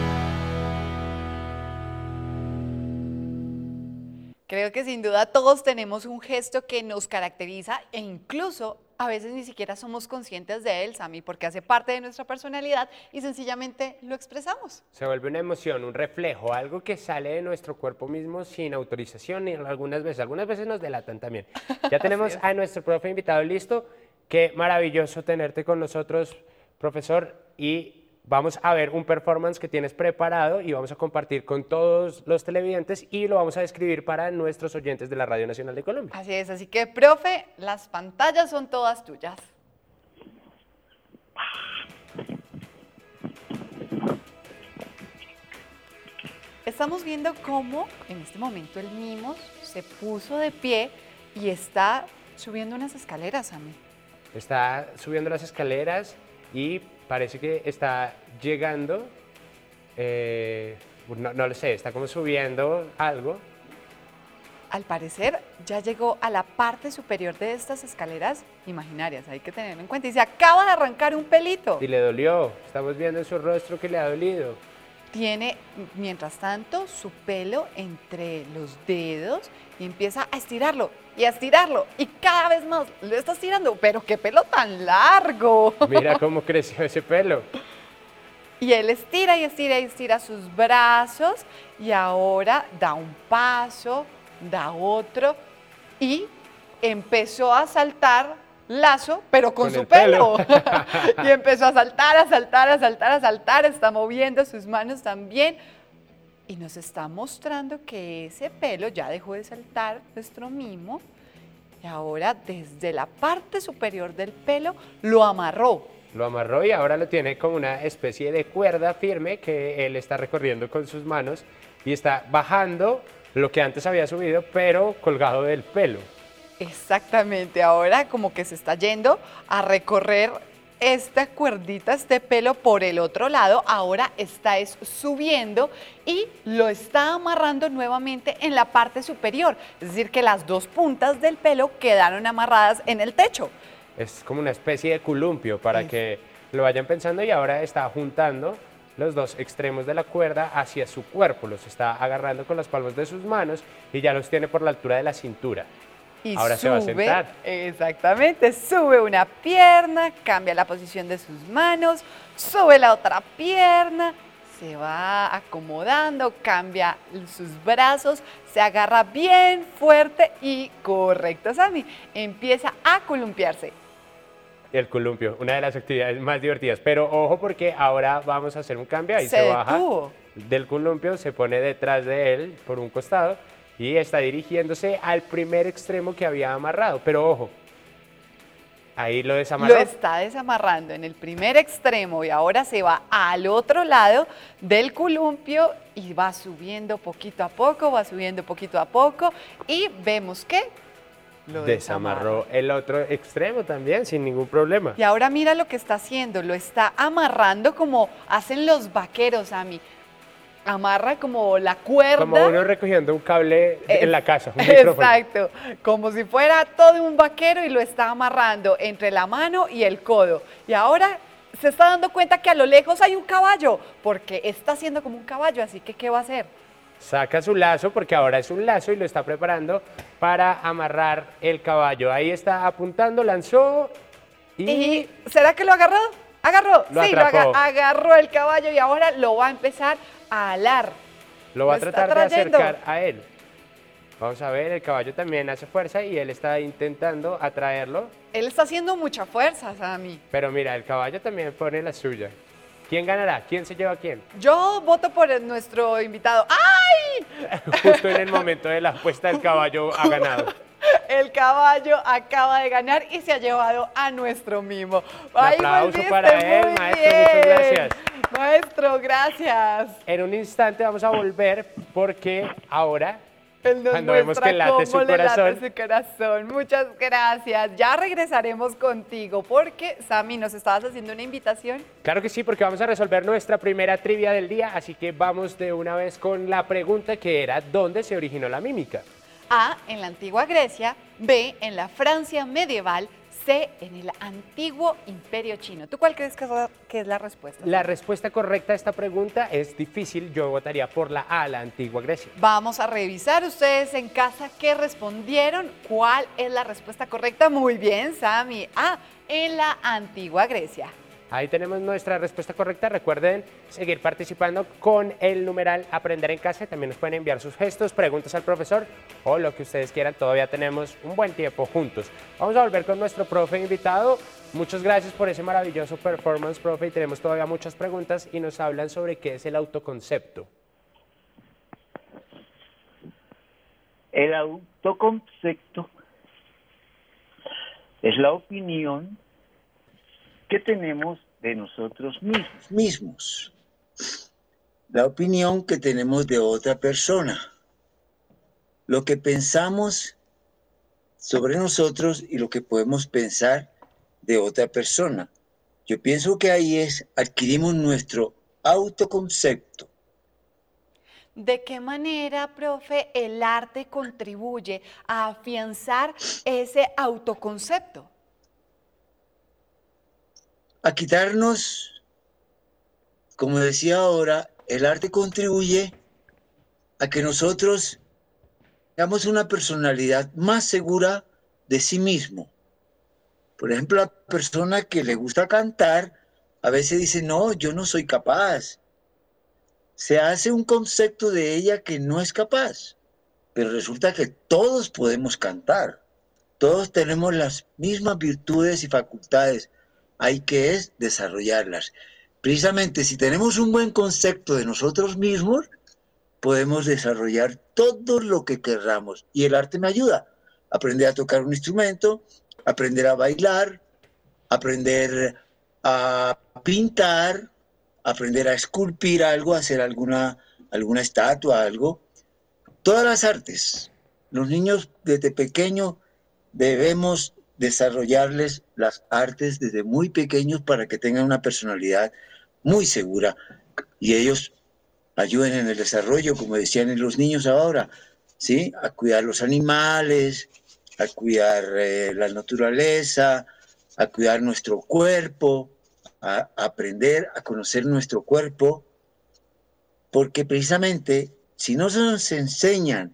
Creo que sin duda todos tenemos un gesto que nos caracteriza e incluso a veces ni siquiera somos conscientes de él, Sammy, porque hace parte de nuestra personalidad y sencillamente lo expresamos. Se vuelve una emoción, un reflejo, algo que sale de nuestro cuerpo mismo sin autorización y algunas veces, algunas veces nos delatan también. Ya tenemos a nuestro profe invitado listo. Qué maravilloso tenerte con nosotros, profesor, y vamos a ver un performance que tienes preparado y vamos a compartir con todos los televidentes y lo vamos a describir para nuestros oyentes de la Radio Nacional de Colombia. Así es, así que, profe, las pantallas son todas tuyas. Estamos viendo cómo en este momento el Mimos se puso de pie y está subiendo unas escaleras, Sammy. Está subiendo las escaleras y parece que está llegando, eh, no, no lo sé, está como subiendo algo. Al parecer ya llegó a la parte superior de estas escaleras imaginarias, hay que tenerlo en cuenta. Y se acaba de arrancar un pelito. Y le dolió, estamos viendo en su rostro que le ha dolido. Tiene, mientras tanto, su pelo entre los dedos y empieza a estirarlo y a estirarlo. Y cada vez más lo está estirando. ¡Pero qué pelo tan largo! Mira cómo creció ese pelo. Y él estira y estira y estira sus brazos y ahora da un paso, da otro y empezó a saltar lazo, pero con, con su pelo. pelo. Y empezó a saltar, a saltar, a saltar, a saltar, está moviendo sus manos también. Y nos está mostrando que ese pelo ya dejó de saltar nuestro mimo y ahora desde la parte superior del pelo lo amarró. Lo amarró y ahora lo tiene como una especie de cuerda firme que él está recorriendo con sus manos y está bajando lo que antes había subido, pero colgado del pelo. Exactamente, ahora como que se está yendo a recorrer esta cuerdita, este pelo por el otro lado, ahora está es subiendo y lo está amarrando nuevamente en la parte superior, es decir que las dos puntas del pelo quedaron amarradas en el techo. Es como una especie de columpio para es. que lo vayan pensando y ahora está juntando los dos extremos de la cuerda hacia su cuerpo, los está agarrando con las palmas de sus manos y ya los tiene por la altura de la cintura. Y ahora sube, se va a sentar. Exactamente, sube una pierna, cambia la posición de sus manos, sube la otra pierna, se va acomodando, cambia sus brazos, se agarra bien fuerte y correcto, Sammy, empieza a columpiarse. El columpio, una de las actividades más divertidas, pero ojo porque ahora vamos a hacer un cambio, ahí se, se baja detuvo. del columpio, se pone detrás de él por un costado y está dirigiéndose al primer extremo que había amarrado, pero ojo, ahí lo desamarró. Lo está desamarrando en el primer extremo y ahora se va al otro lado del columpio y va subiendo poquito a poco, va subiendo poquito a poco y vemos que lo desamarró el otro extremo también sin ningún problema. Y ahora mira lo que está haciendo, lo está amarrando como hacen los vaqueros, Ami. Amarra como la cuerda. Como uno recogiendo un cable es, en la casa, un exacto, como si fuera todo un vaquero y lo está amarrando entre la mano y el codo. Y ahora se está dando cuenta que a lo lejos hay un caballo, porque está haciendo como un caballo, así que ¿qué va a hacer? Saca su lazo, porque ahora es un lazo y lo está preparando para amarrar el caballo. Ahí está apuntando, lanzó y... ¿Y será que lo agarró? ¿Agarró? Lo sí, atrapó. lo agarró el caballo y ahora lo va a empezar a alar. Lo va a tratar de acercar a él. Vamos a ver, el caballo también hace fuerza y él está intentando atraerlo. Él está haciendo mucha fuerza, Sammy. Pero mira, el caballo también pone la suya. ¿Quién ganará? ¿Quién se lleva a quién? Yo voto por el, nuestro invitado. ¡Ay! Justo en el momento de la apuesta, el caballo ha ganado. El caballo acaba de ganar y se ha llevado a nuestro mimo. Un aplauso para él, maestro, bien. muchas gracias. Maestro, gracias. En un instante vamos a volver porque ahora, Él nos cuando vemos que late su cómo le corazón. late su corazón. Muchas gracias. Ya regresaremos contigo porque, Sammy, ¿nos estabas haciendo una invitación? Claro que sí, porque vamos a resolver nuestra primera trivia del día, así que vamos de una vez con la pregunta que era ¿dónde se originó la mímica? A, en la antigua Grecia, B, en la Francia medieval, C, en el antiguo Imperio Chino. ¿Tú cuál crees que es la, que es la respuesta? La respuesta correcta a esta pregunta es difícil, yo votaría por la A, la antigua Grecia. Vamos a revisar ustedes en casa qué respondieron, cuál es la respuesta correcta. Muy bien, Sammy. A, en la antigua Grecia. Ahí tenemos nuestra respuesta correcta. Recuerden seguir participando con el numeral Aprender en Casa. También nos pueden enviar sus gestos, preguntas al profesor o lo que ustedes quieran. Todavía tenemos un buen tiempo juntos. Vamos a volver con nuestro profe invitado. Muchas gracias por ese maravilloso performance, profe. Y tenemos todavía muchas preguntas y nos hablan sobre qué es el autoconcepto. El autoconcepto es la opinión que tenemos de nosotros mismos. mismos. La opinión que tenemos de otra persona. Lo que pensamos sobre nosotros y lo que podemos pensar de otra persona. Yo pienso que ahí es, adquirimos nuestro autoconcepto. ¿De qué manera, profe, el arte contribuye a afianzar ese autoconcepto? A quitarnos, como decía ahora, el arte contribuye a que nosotros tengamos una personalidad más segura de sí mismo. Por ejemplo, la persona que le gusta cantar, a veces dice, no, yo no soy capaz. Se hace un concepto de ella que no es capaz, pero resulta que todos podemos cantar. Todos tenemos las mismas virtudes y facultades. Hay que es desarrollarlas. Precisamente, si tenemos un buen concepto de nosotros mismos, podemos desarrollar todo lo que querramos. Y el arte me ayuda. Aprender a tocar un instrumento, aprender a bailar, aprender a pintar, aprender a esculpir algo, hacer alguna, alguna estatua, algo. Todas las artes. Los niños desde pequeños debemos desarrollarles las artes desde muy pequeños para que tengan una personalidad muy segura y ellos ayuden en el desarrollo, como decían los niños ahora, ¿sí? A cuidar los animales, a cuidar eh, la naturaleza, a cuidar nuestro cuerpo, a, a aprender a conocer nuestro cuerpo, porque precisamente si no se nos enseñan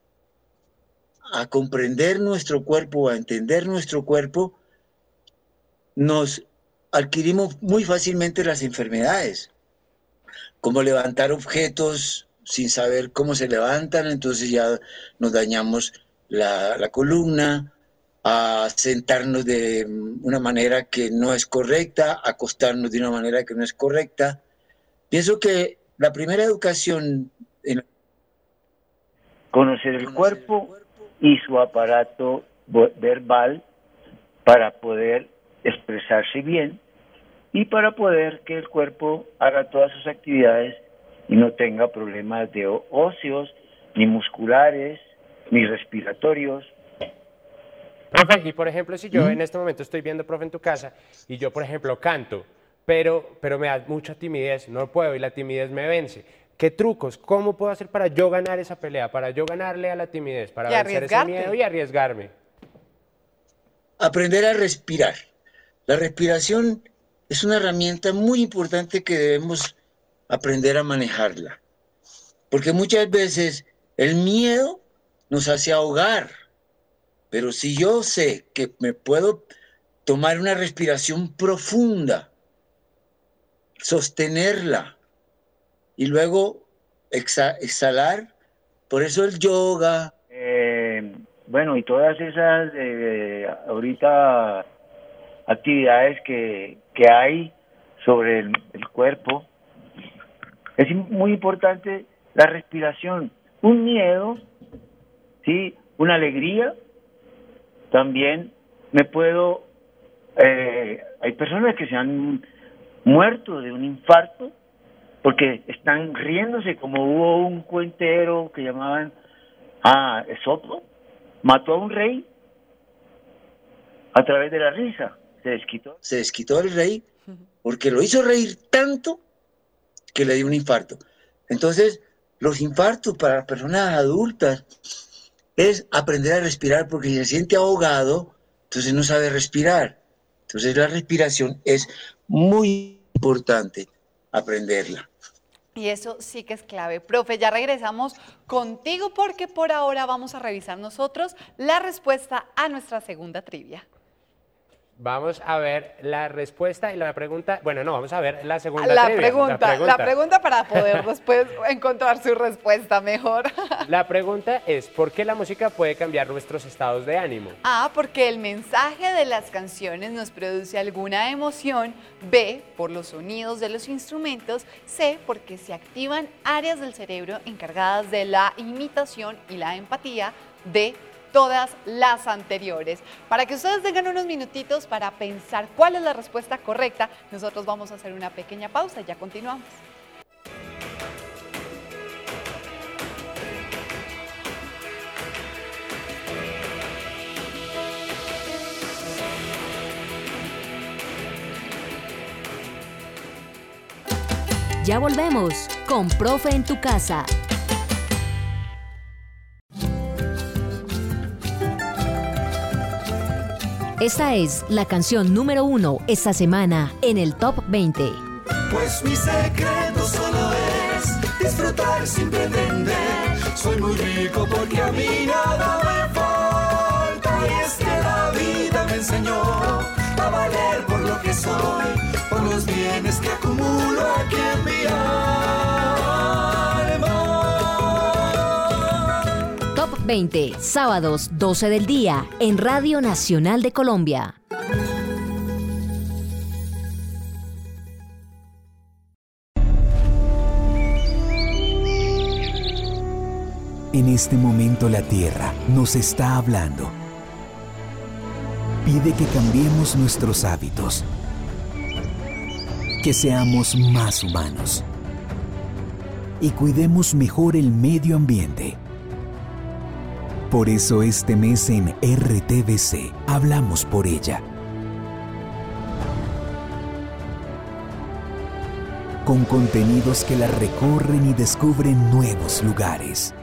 a comprender nuestro cuerpo, a entender nuestro cuerpo, nos adquirimos muy fácilmente las enfermedades, como levantar objetos sin saber cómo se levantan, entonces ya nos dañamos la, la columna, a sentarnos de una manera que no es correcta, acostarnos de una manera que no es correcta. Pienso que la primera educación en conocer el cuerpo y su aparato verbal para poder expresarse bien y para poder que el cuerpo haga todas sus actividades y no tenga problemas de óseos, ni musculares, ni respiratorios. Profe, y por ejemplo, si yo ¿Mm? en este momento estoy viendo, profe, en tu casa, y yo, por ejemplo, canto, pero, pero me da mucha timidez, no puedo y la timidez me vence. ¿Qué trucos? ¿Cómo puedo hacer para yo ganar esa pelea, para yo ganarle a la timidez, para vencer ese miedo y arriesgarme? Aprender a respirar. La respiración es una herramienta muy importante que debemos aprender a manejarla. Porque muchas veces el miedo nos hace ahogar. Pero si yo sé que me puedo tomar una respiración profunda, sostenerla, y luego exa exhalar, por eso el yoga. Eh, bueno, y todas esas eh, ahorita actividades que, que hay sobre el, el cuerpo, es muy importante la respiración. Un miedo, ¿sí? Una alegría, también me puedo... Eh, hay personas que se han muerto de un infarto porque están riéndose, como hubo un cuentero que llamaban a Esopo, mató a un rey a través de la risa, se desquitó. Se desquitó el rey porque lo hizo reír tanto que le dio un infarto. Entonces, los infartos para las personas adultas es aprender a respirar, porque si se siente ahogado, entonces no sabe respirar. Entonces la respiración es muy importante aprenderla. Y eso sí que es clave. Profe, ya regresamos contigo porque por ahora vamos a revisar nosotros la respuesta a nuestra segunda trivia. Vamos a ver la respuesta y la pregunta, bueno, no, vamos a ver la segunda la trivia. Pregunta, la pregunta, la pregunta para poder después encontrar su respuesta mejor. La pregunta es, ¿por qué la música puede cambiar nuestros estados de ánimo? A, porque el mensaje de las canciones nos produce alguna emoción. B, por los sonidos de los instrumentos. C, porque se activan áreas del cerebro encargadas de la imitación y la empatía. D, todas las anteriores. Para que ustedes tengan unos minutitos para pensar cuál es la respuesta correcta, nosotros vamos a hacer una pequeña pausa y ya continuamos. Ya volvemos con Profe en tu casa. Esta es la canción número uno esta semana en el Top veinte. Pues mi secreto solo es disfrutar sin pretender. Soy muy rico porque a mí nada me falta. Y es que la vida me enseñó a valer por lo que soy, por los bienes que acumulo aquí en mi alma. Top veinte, sábados doce del día en Radio Nacional de Colombia. En este momento la Tierra nos está hablando. Pide que cambiemos nuestros hábitos, que seamos más humanos y cuidemos mejor el medio ambiente. Por eso este mes en R T V C hablamos por ella. Con contenidos que la recorren y descubren nuevos lugares.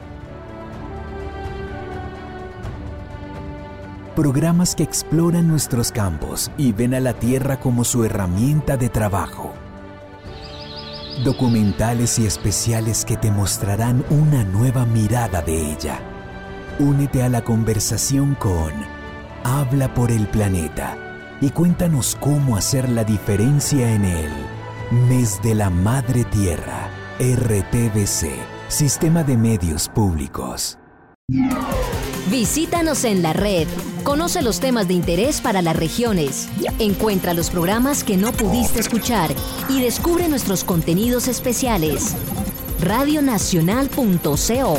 Programas que exploran nuestros campos y ven a la tierra como su herramienta de trabajo. Documentales y especiales que te mostrarán una nueva mirada de ella. Únete a la conversación con Habla por el Planeta y cuéntanos cómo hacer la diferencia en el Mes de la Madre Tierra. R T V C, Sistema de Medios Públicos. Visítanos en la red. Conoce los temas de interés para las regiones. Encuentra los programas que no pudiste escuchar y descubre nuestros contenidos especiales. radio nacional punto co.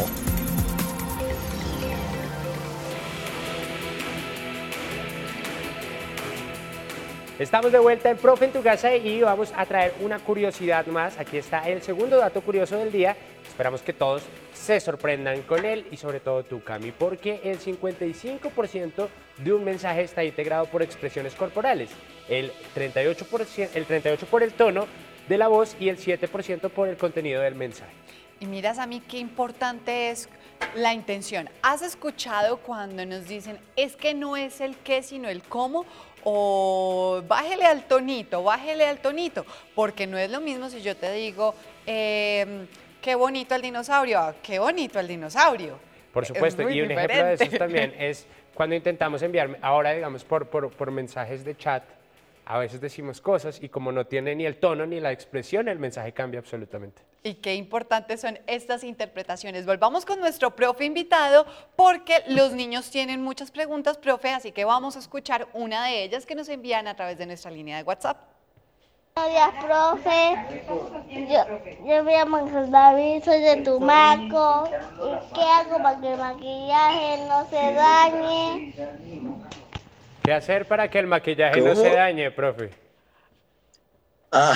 Estamos de vuelta en Profe en tu casa y vamos a traer una curiosidad más. Aquí está el segundo dato curioso del día. Esperamos que todos se sorprendan con él y sobre todo tú, Cami, porque el cincuenta y cinco por ciento de un mensaje está integrado por expresiones corporales, el treinta y ocho por ciento, el treinta y ocho por ciento por el tono de la voz y el siete por ciento por el contenido del mensaje. Y miras a mí qué importante es la intención. ¿Has escuchado cuando nos dicen es que no es el qué sino el cómo? O bájele al tonito, bájele al tonito, porque no es lo mismo si yo te digo eh, qué bonito el dinosaurio, ah, qué bonito el dinosaurio. Por supuesto, y un diferente. ejemplo de eso también es cuando intentamos enviar, ahora digamos por, por, por mensajes de chat, a veces decimos cosas y como no tiene ni el tono ni la expresión, el mensaje cambia absolutamente. Y qué importantes son estas interpretaciones. Volvamos con nuestro profe invitado porque los niños tienen muchas preguntas, profe, así que vamos a escuchar una de ellas que nos envían a través de nuestra línea de WhatsApp. Buenos días, profe. Yo, yo me llamo Ángel David, soy de Tumaco. ¿Y qué hago para que el maquillaje no se dañe? ¿Qué hacer para que el maquillaje ¿Cómo? no se dañe, profe? Ah,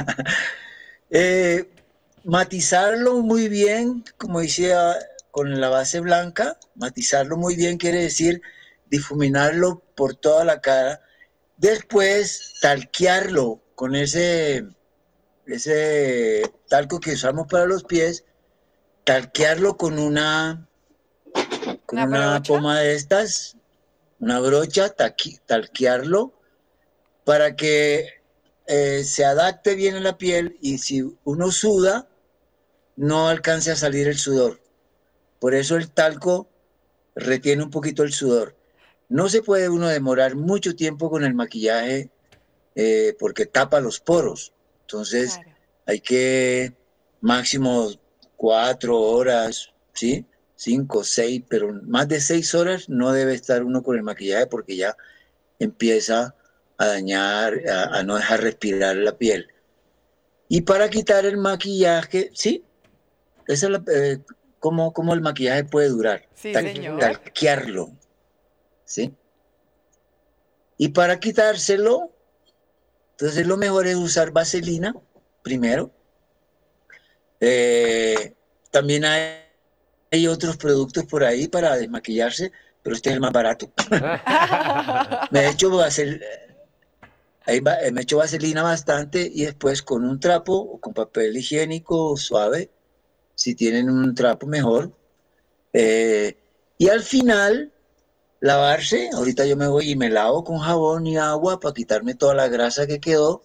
eh, matizarlo muy bien, como decía, con la base blanca. Matizarlo muy bien quiere decir difuminarlo por toda la cara. Después, talquearlo con ese, ese talco que usamos para los pies, talquearlo con una, con una, una poma de estas, una brocha, taqui, talquearlo para que eh, se adapte bien a la piel y si uno suda, no alcance a salir el sudor. Por eso el talco retiene un poquito el sudor. No se puede uno demorar mucho tiempo con el maquillaje eh, porque tapa los poros. Entonces claro. hay que máximo cuatro horas, ¿sí? Cinco, seis, pero más de seis horas no debe estar uno con el maquillaje porque ya empieza a dañar, a, a no dejar respirar la piel. Y para quitar el maquillaje, ¿sí? Esa es la, eh, cómo, cómo el maquillaje puede durar. Sí, Tal, señor. Talquearlo. ¿Sí? Y para quitárselo, entonces lo mejor es usar vaselina primero. Eh, también hay, hay otros productos por ahí para desmaquillarse, pero este es el más barato. me, he hecho vasel, ahí va, me he hecho vaselina bastante y después con un trapo o con papel higiénico suave, si tienen un trapo mejor. Eh, y al final lavarse. Ahorita yo me voy y me lavo con jabón y agua para quitarme toda la grasa que quedó.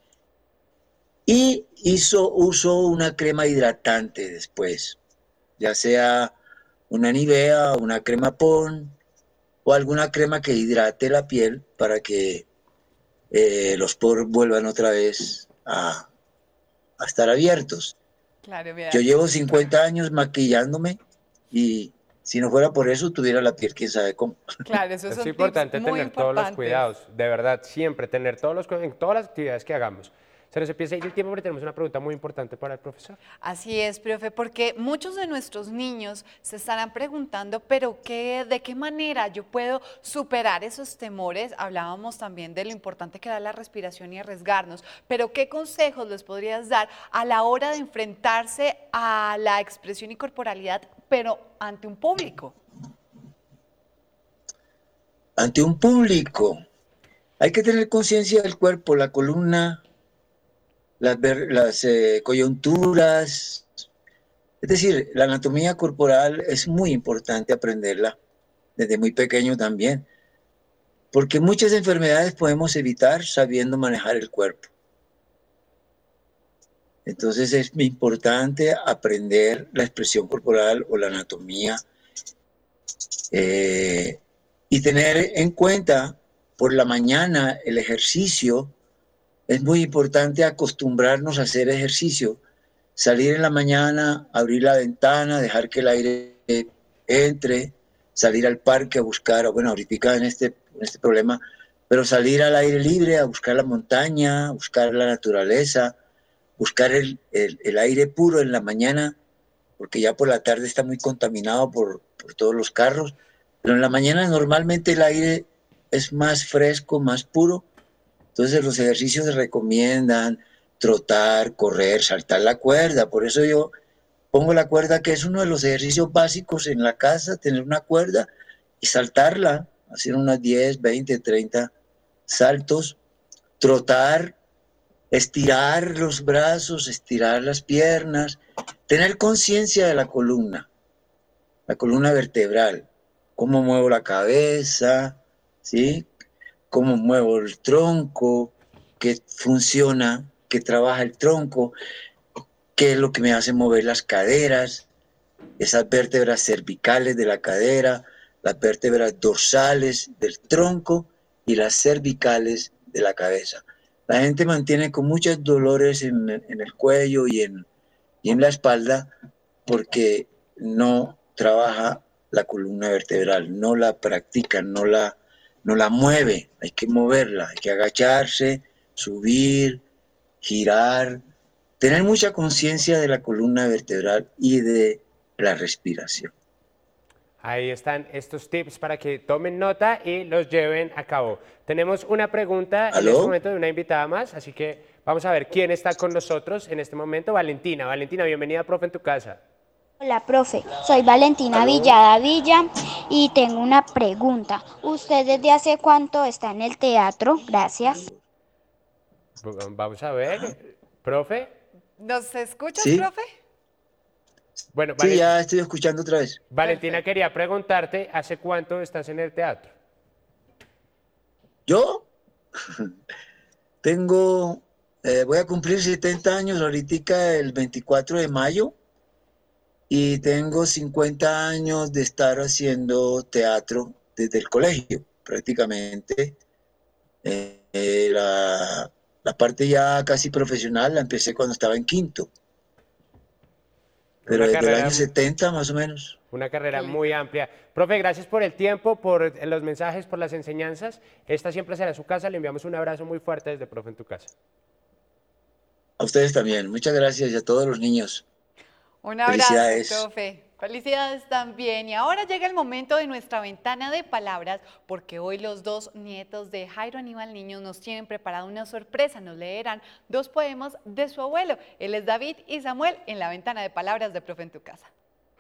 Y hizo, uso una crema hidratante después, ya sea una Nivea, una crema Pond o alguna crema que hidrate la piel para que eh, los poros vuelvan otra vez a, a estar abiertos. Claro, mira. Yo llevo cincuenta años maquillándome y si no fuera por eso tuviera la piel quién sabe cómo. Claro, eso es importante tener todos los cuidados, de verdad, siempre tener todos los en todas las actividades que hagamos. Se nos empieza a ir el tiempo, pero tenemos una pregunta muy importante para el profesor. Así es, profe, porque muchos de nuestros niños se estarán preguntando, pero qué, ¿de qué manera yo puedo superar esos temores? Hablábamos también de lo importante que da la respiración y arriesgarnos, pero ¿qué consejos les podrías dar a la hora de enfrentarse a la expresión y corporalidad, pero ante un público? Ante un público, hay que tener conciencia del cuerpo, la columna, las, las eh, coyunturas, es decir, la anatomía corporal es muy importante aprenderla desde muy pequeño también, porque muchas enfermedades podemos evitar sabiendo manejar el cuerpo. Entonces es muy importante aprender la expresión corporal o la anatomía eh, y tener en cuenta por la mañana el ejercicio. Es muy importante acostumbrarnos a hacer ejercicio, salir en la mañana, abrir la ventana, dejar que el aire entre, salir al parque a buscar, bueno, ahorita en este, en este problema, pero salir al aire libre, a buscar la montaña, a buscar la naturaleza, buscar el, el, el aire puro en la mañana, porque ya por la tarde está muy contaminado por, por todos los carros, pero en la mañana normalmente el aire es más fresco, más puro. Entonces los ejercicios se recomiendan trotar, correr, saltar la cuerda. Por eso yo pongo la cuerda, que es uno de los ejercicios básicos en la casa, tener una cuerda y saltarla, hacer unas diez, veinte, treinta saltos, trotar, estirar los brazos, estirar las piernas, tener conciencia de la columna, la columna vertebral, cómo muevo la cabeza, ¿sí? Cómo muevo el tronco, qué funciona, qué trabaja el tronco, qué es lo que me hace mover las caderas, esas vértebras cervicales de la cadera, las vértebras dorsales del tronco y las cervicales de la cabeza. La gente mantiene con muchos dolores en, en el cuello y en, y en la espalda porque no trabaja la columna vertebral, no la practica, no la no la mueve, hay que moverla, hay que agacharse, subir, girar, tener mucha conciencia de la columna vertebral y de la respiración. Ahí están estos tips para que tomen nota y los lleven a cabo. Tenemos una pregunta ¿Aló? en este momento de una invitada más, así que vamos a ver quién está con nosotros en este momento. Valentina, Valentina, bienvenida, profe, en tu casa. Hola, profe. Soy Valentina Villada Villa y tengo una pregunta. ¿Usted desde hace cuánto está en el teatro? Gracias. Vamos a ver, profe. ¿Nos escuchas, ¿Sí? profe? Bueno, sí, ya estoy escuchando otra vez. Valentina, Perfecto. quería preguntarte, ¿hace cuánto estás en el teatro? ¿Yo? Tengo, eh, voy a cumplir setenta años ahorita el veinticuatro de mayo. Y tengo cincuenta años de estar haciendo teatro desde el colegio, prácticamente. Eh, eh, la, la parte ya casi profesional la empecé cuando estaba en quinto. Pero desde el año setenta más o menos. Una carrera muy amplia. Profe, gracias por el tiempo, por los mensajes, por las enseñanzas. Esta siempre será su casa. Le enviamos un abrazo muy fuerte desde Profe en tu casa. A ustedes también. Muchas gracias y a todos los niños. Un abrazo, profe. Felicidades también. Y ahora llega el momento de nuestra ventana de palabras, porque hoy los dos nietos de Jairo Aníbal Niños nos tienen preparada una sorpresa. Nos leerán dos poemas de su abuelo. Él es David y Samuel en la ventana de palabras de Profe en tu casa.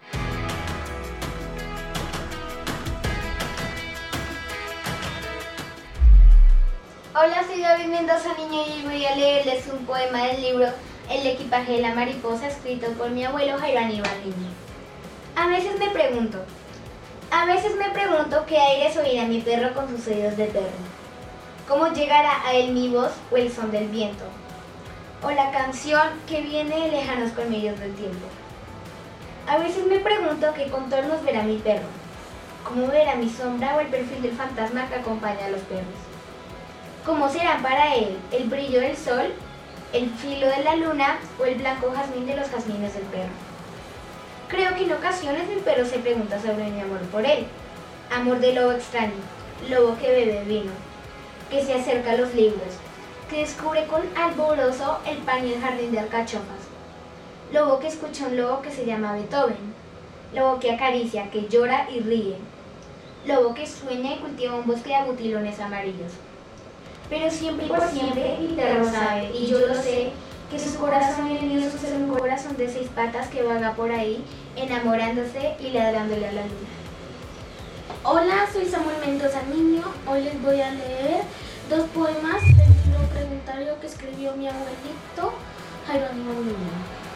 Hola, soy David Mendoza Niño y voy a leerles un poema del libro El equipaje de la mariposa, escrito por mi abuelo Jairo Aníbal Niño. A veces me pregunto, A veces me pregunto qué aires oirá mi perro con sus oídos de perro. ¿Cómo llegará a él mi voz o el son del viento? O la canción que viene de lejanos colmillos del tiempo. A veces me pregunto qué contornos verá mi perro. ¿Cómo verá mi sombra o el perfil del fantasma que acompaña a los perros? ¿Cómo serán para él el brillo del sol, el filo de la luna o el blanco jazmín de los jazmines del perro? Creo que en ocasiones mi perro se pregunta sobre mi amor por él. Amor de lobo extraño, lobo que bebe vino, que se acerca a los libros, que descubre con alborozo el pan y el jardín de alcachofas. Lobo que escucha a un lobo que se llama Beethoven. Lobo que acaricia, que llora y ríe. Lobo que sueña y cultiva un bosque de agutilones amarillos. Pero siempre y por siempre mi perro sabe, y yo lo sé, que su corazón y el mío son un corazón de seis patas que vaga por ahí, enamorándose y ladrándole a la luna. Hola, soy Samuel Mendoza Niño. Hoy les voy a leer dos poemas del libro Preguntario que escribió mi abuelito, Jairo Aníbal Niño.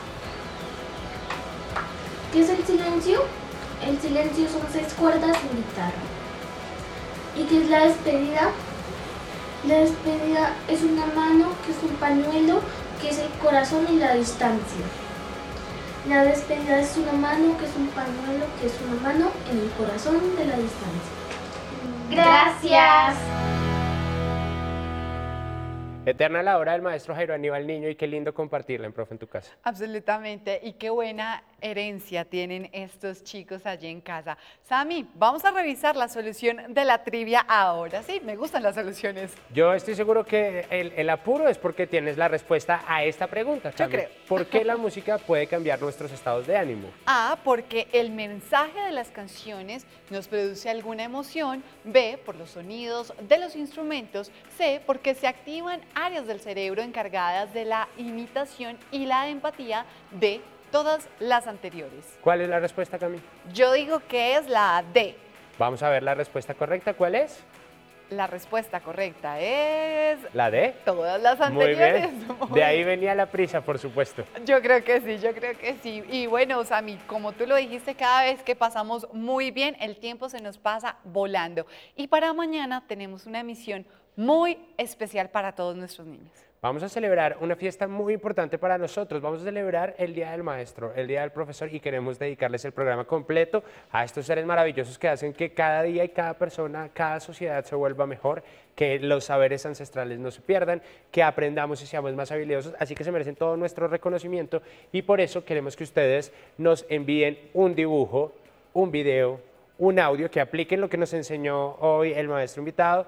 ¿Qué es el silencio? El silencio son seis cuerdas sin guitarra. ¿Y qué es la despedida? La despedida es una mano que es un pañuelo, que es el corazón y la distancia. La despedida es una mano que es un pañuelo, que es una mano en el corazón de la distancia. Gracias. Eterna la obra del maestro Jairo Aníbal Niño y qué lindo compartirla en Profe en tu casa. Absolutamente, y qué buena herencia tienen estos chicos allí en casa. Sami, vamos a revisar la solución de la trivia ahora. Sí, me gustan las soluciones. Yo estoy seguro que el, el apuro es porque tienes la respuesta a esta pregunta. Yo creo. ¿Por qué la música puede cambiar nuestros estados de ánimo? A, porque el mensaje de las canciones nos produce alguna emoción. B, por los sonidos de los instrumentos. C, porque se activan áreas del cerebro encargadas de la imitación y la empatía. D, todas las anteriores. ¿Cuál es la respuesta, Cami? Yo digo que es la D. Vamos a ver la respuesta correcta. ¿Cuál es? La respuesta correcta es... ¿La D? Todas las anteriores. Muy bien. De ahí venía la prisa, por supuesto. Yo creo que sí, yo creo que sí. Y bueno, Sami, como tú lo dijiste, cada vez que pasamos muy bien, el tiempo se nos pasa volando. Y para mañana tenemos una emisión muy especial para todos nuestros niños. Vamos a celebrar una fiesta muy importante para nosotros. Vamos a celebrar el Día del Maestro, el Día del Profesor, y queremos dedicarles el programa completo a estos seres maravillosos que hacen que cada día y cada persona, cada sociedad se vuelva mejor, que los saberes ancestrales no se pierdan, que aprendamos y seamos más habilidosos, así que se merecen todo nuestro reconocimiento y por eso queremos que ustedes nos envíen un dibujo, un video, un audio, que apliquen lo que nos enseñó hoy el maestro invitado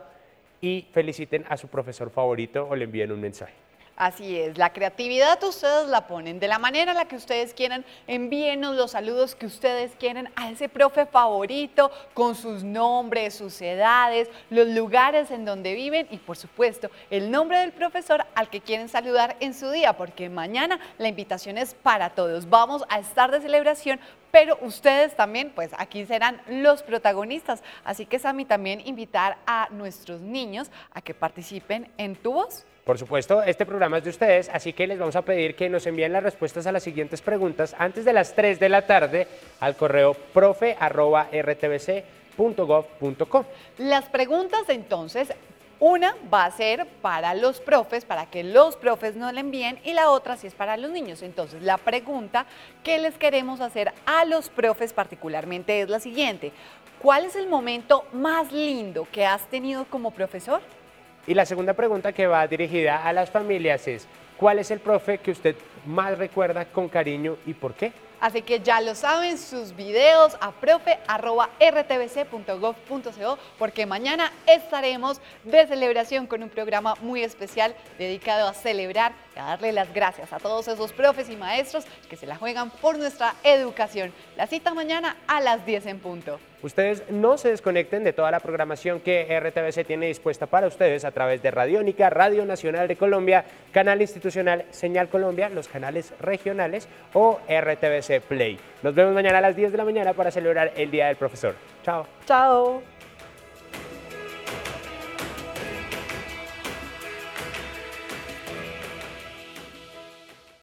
y feliciten a su profesor favorito o le envíen un mensaje. Así es, la creatividad ustedes la ponen de la manera en la que ustedes quieran. Envíenos los saludos que ustedes quieren a ese profe favorito con sus nombres, sus edades, los lugares en donde viven y por supuesto el nombre del profesor al que quieren saludar en su día, porque mañana la invitación es para todos. Vamos a estar de celebración, pero ustedes también, pues aquí serán los protagonistas. Así que, Sami, también invitar a nuestros niños a que participen en Tu Voz. Por supuesto, este programa es de ustedes, así que les vamos a pedir que nos envíen las respuestas a las siguientes preguntas antes de las tres de la tarde al correo profe arroba r t v c punto gov punto co. Las preguntas entonces, una va a ser para los profes, para que los profes nos la envíen, y la otra sí es para los niños. Entonces, la pregunta que les queremos hacer a los profes particularmente es la siguiente: ¿cuál es el momento más lindo que has tenido como profesor? Y la segunda pregunta, que va dirigida a las familias, es ¿cuál es el profe que usted más recuerda con cariño y por qué? Así que ya lo saben, sus videos a profe arroba r t v c punto gov punto co, porque mañana estaremos de celebración con un programa muy especial dedicado a celebrar y a darle las gracias a todos esos profes y maestros que se la juegan por nuestra educación. La cita mañana a las diez en punto. Ustedes no se desconecten de toda la programación que R T V C tiene dispuesta para ustedes a través de Radiónica, Radio Nacional de Colombia, Canal Institucional Señal Colombia, los canales regionales o R T V C Play. Nos vemos mañana a las diez de la mañana para celebrar el Día del Profesor. Chao. Chao.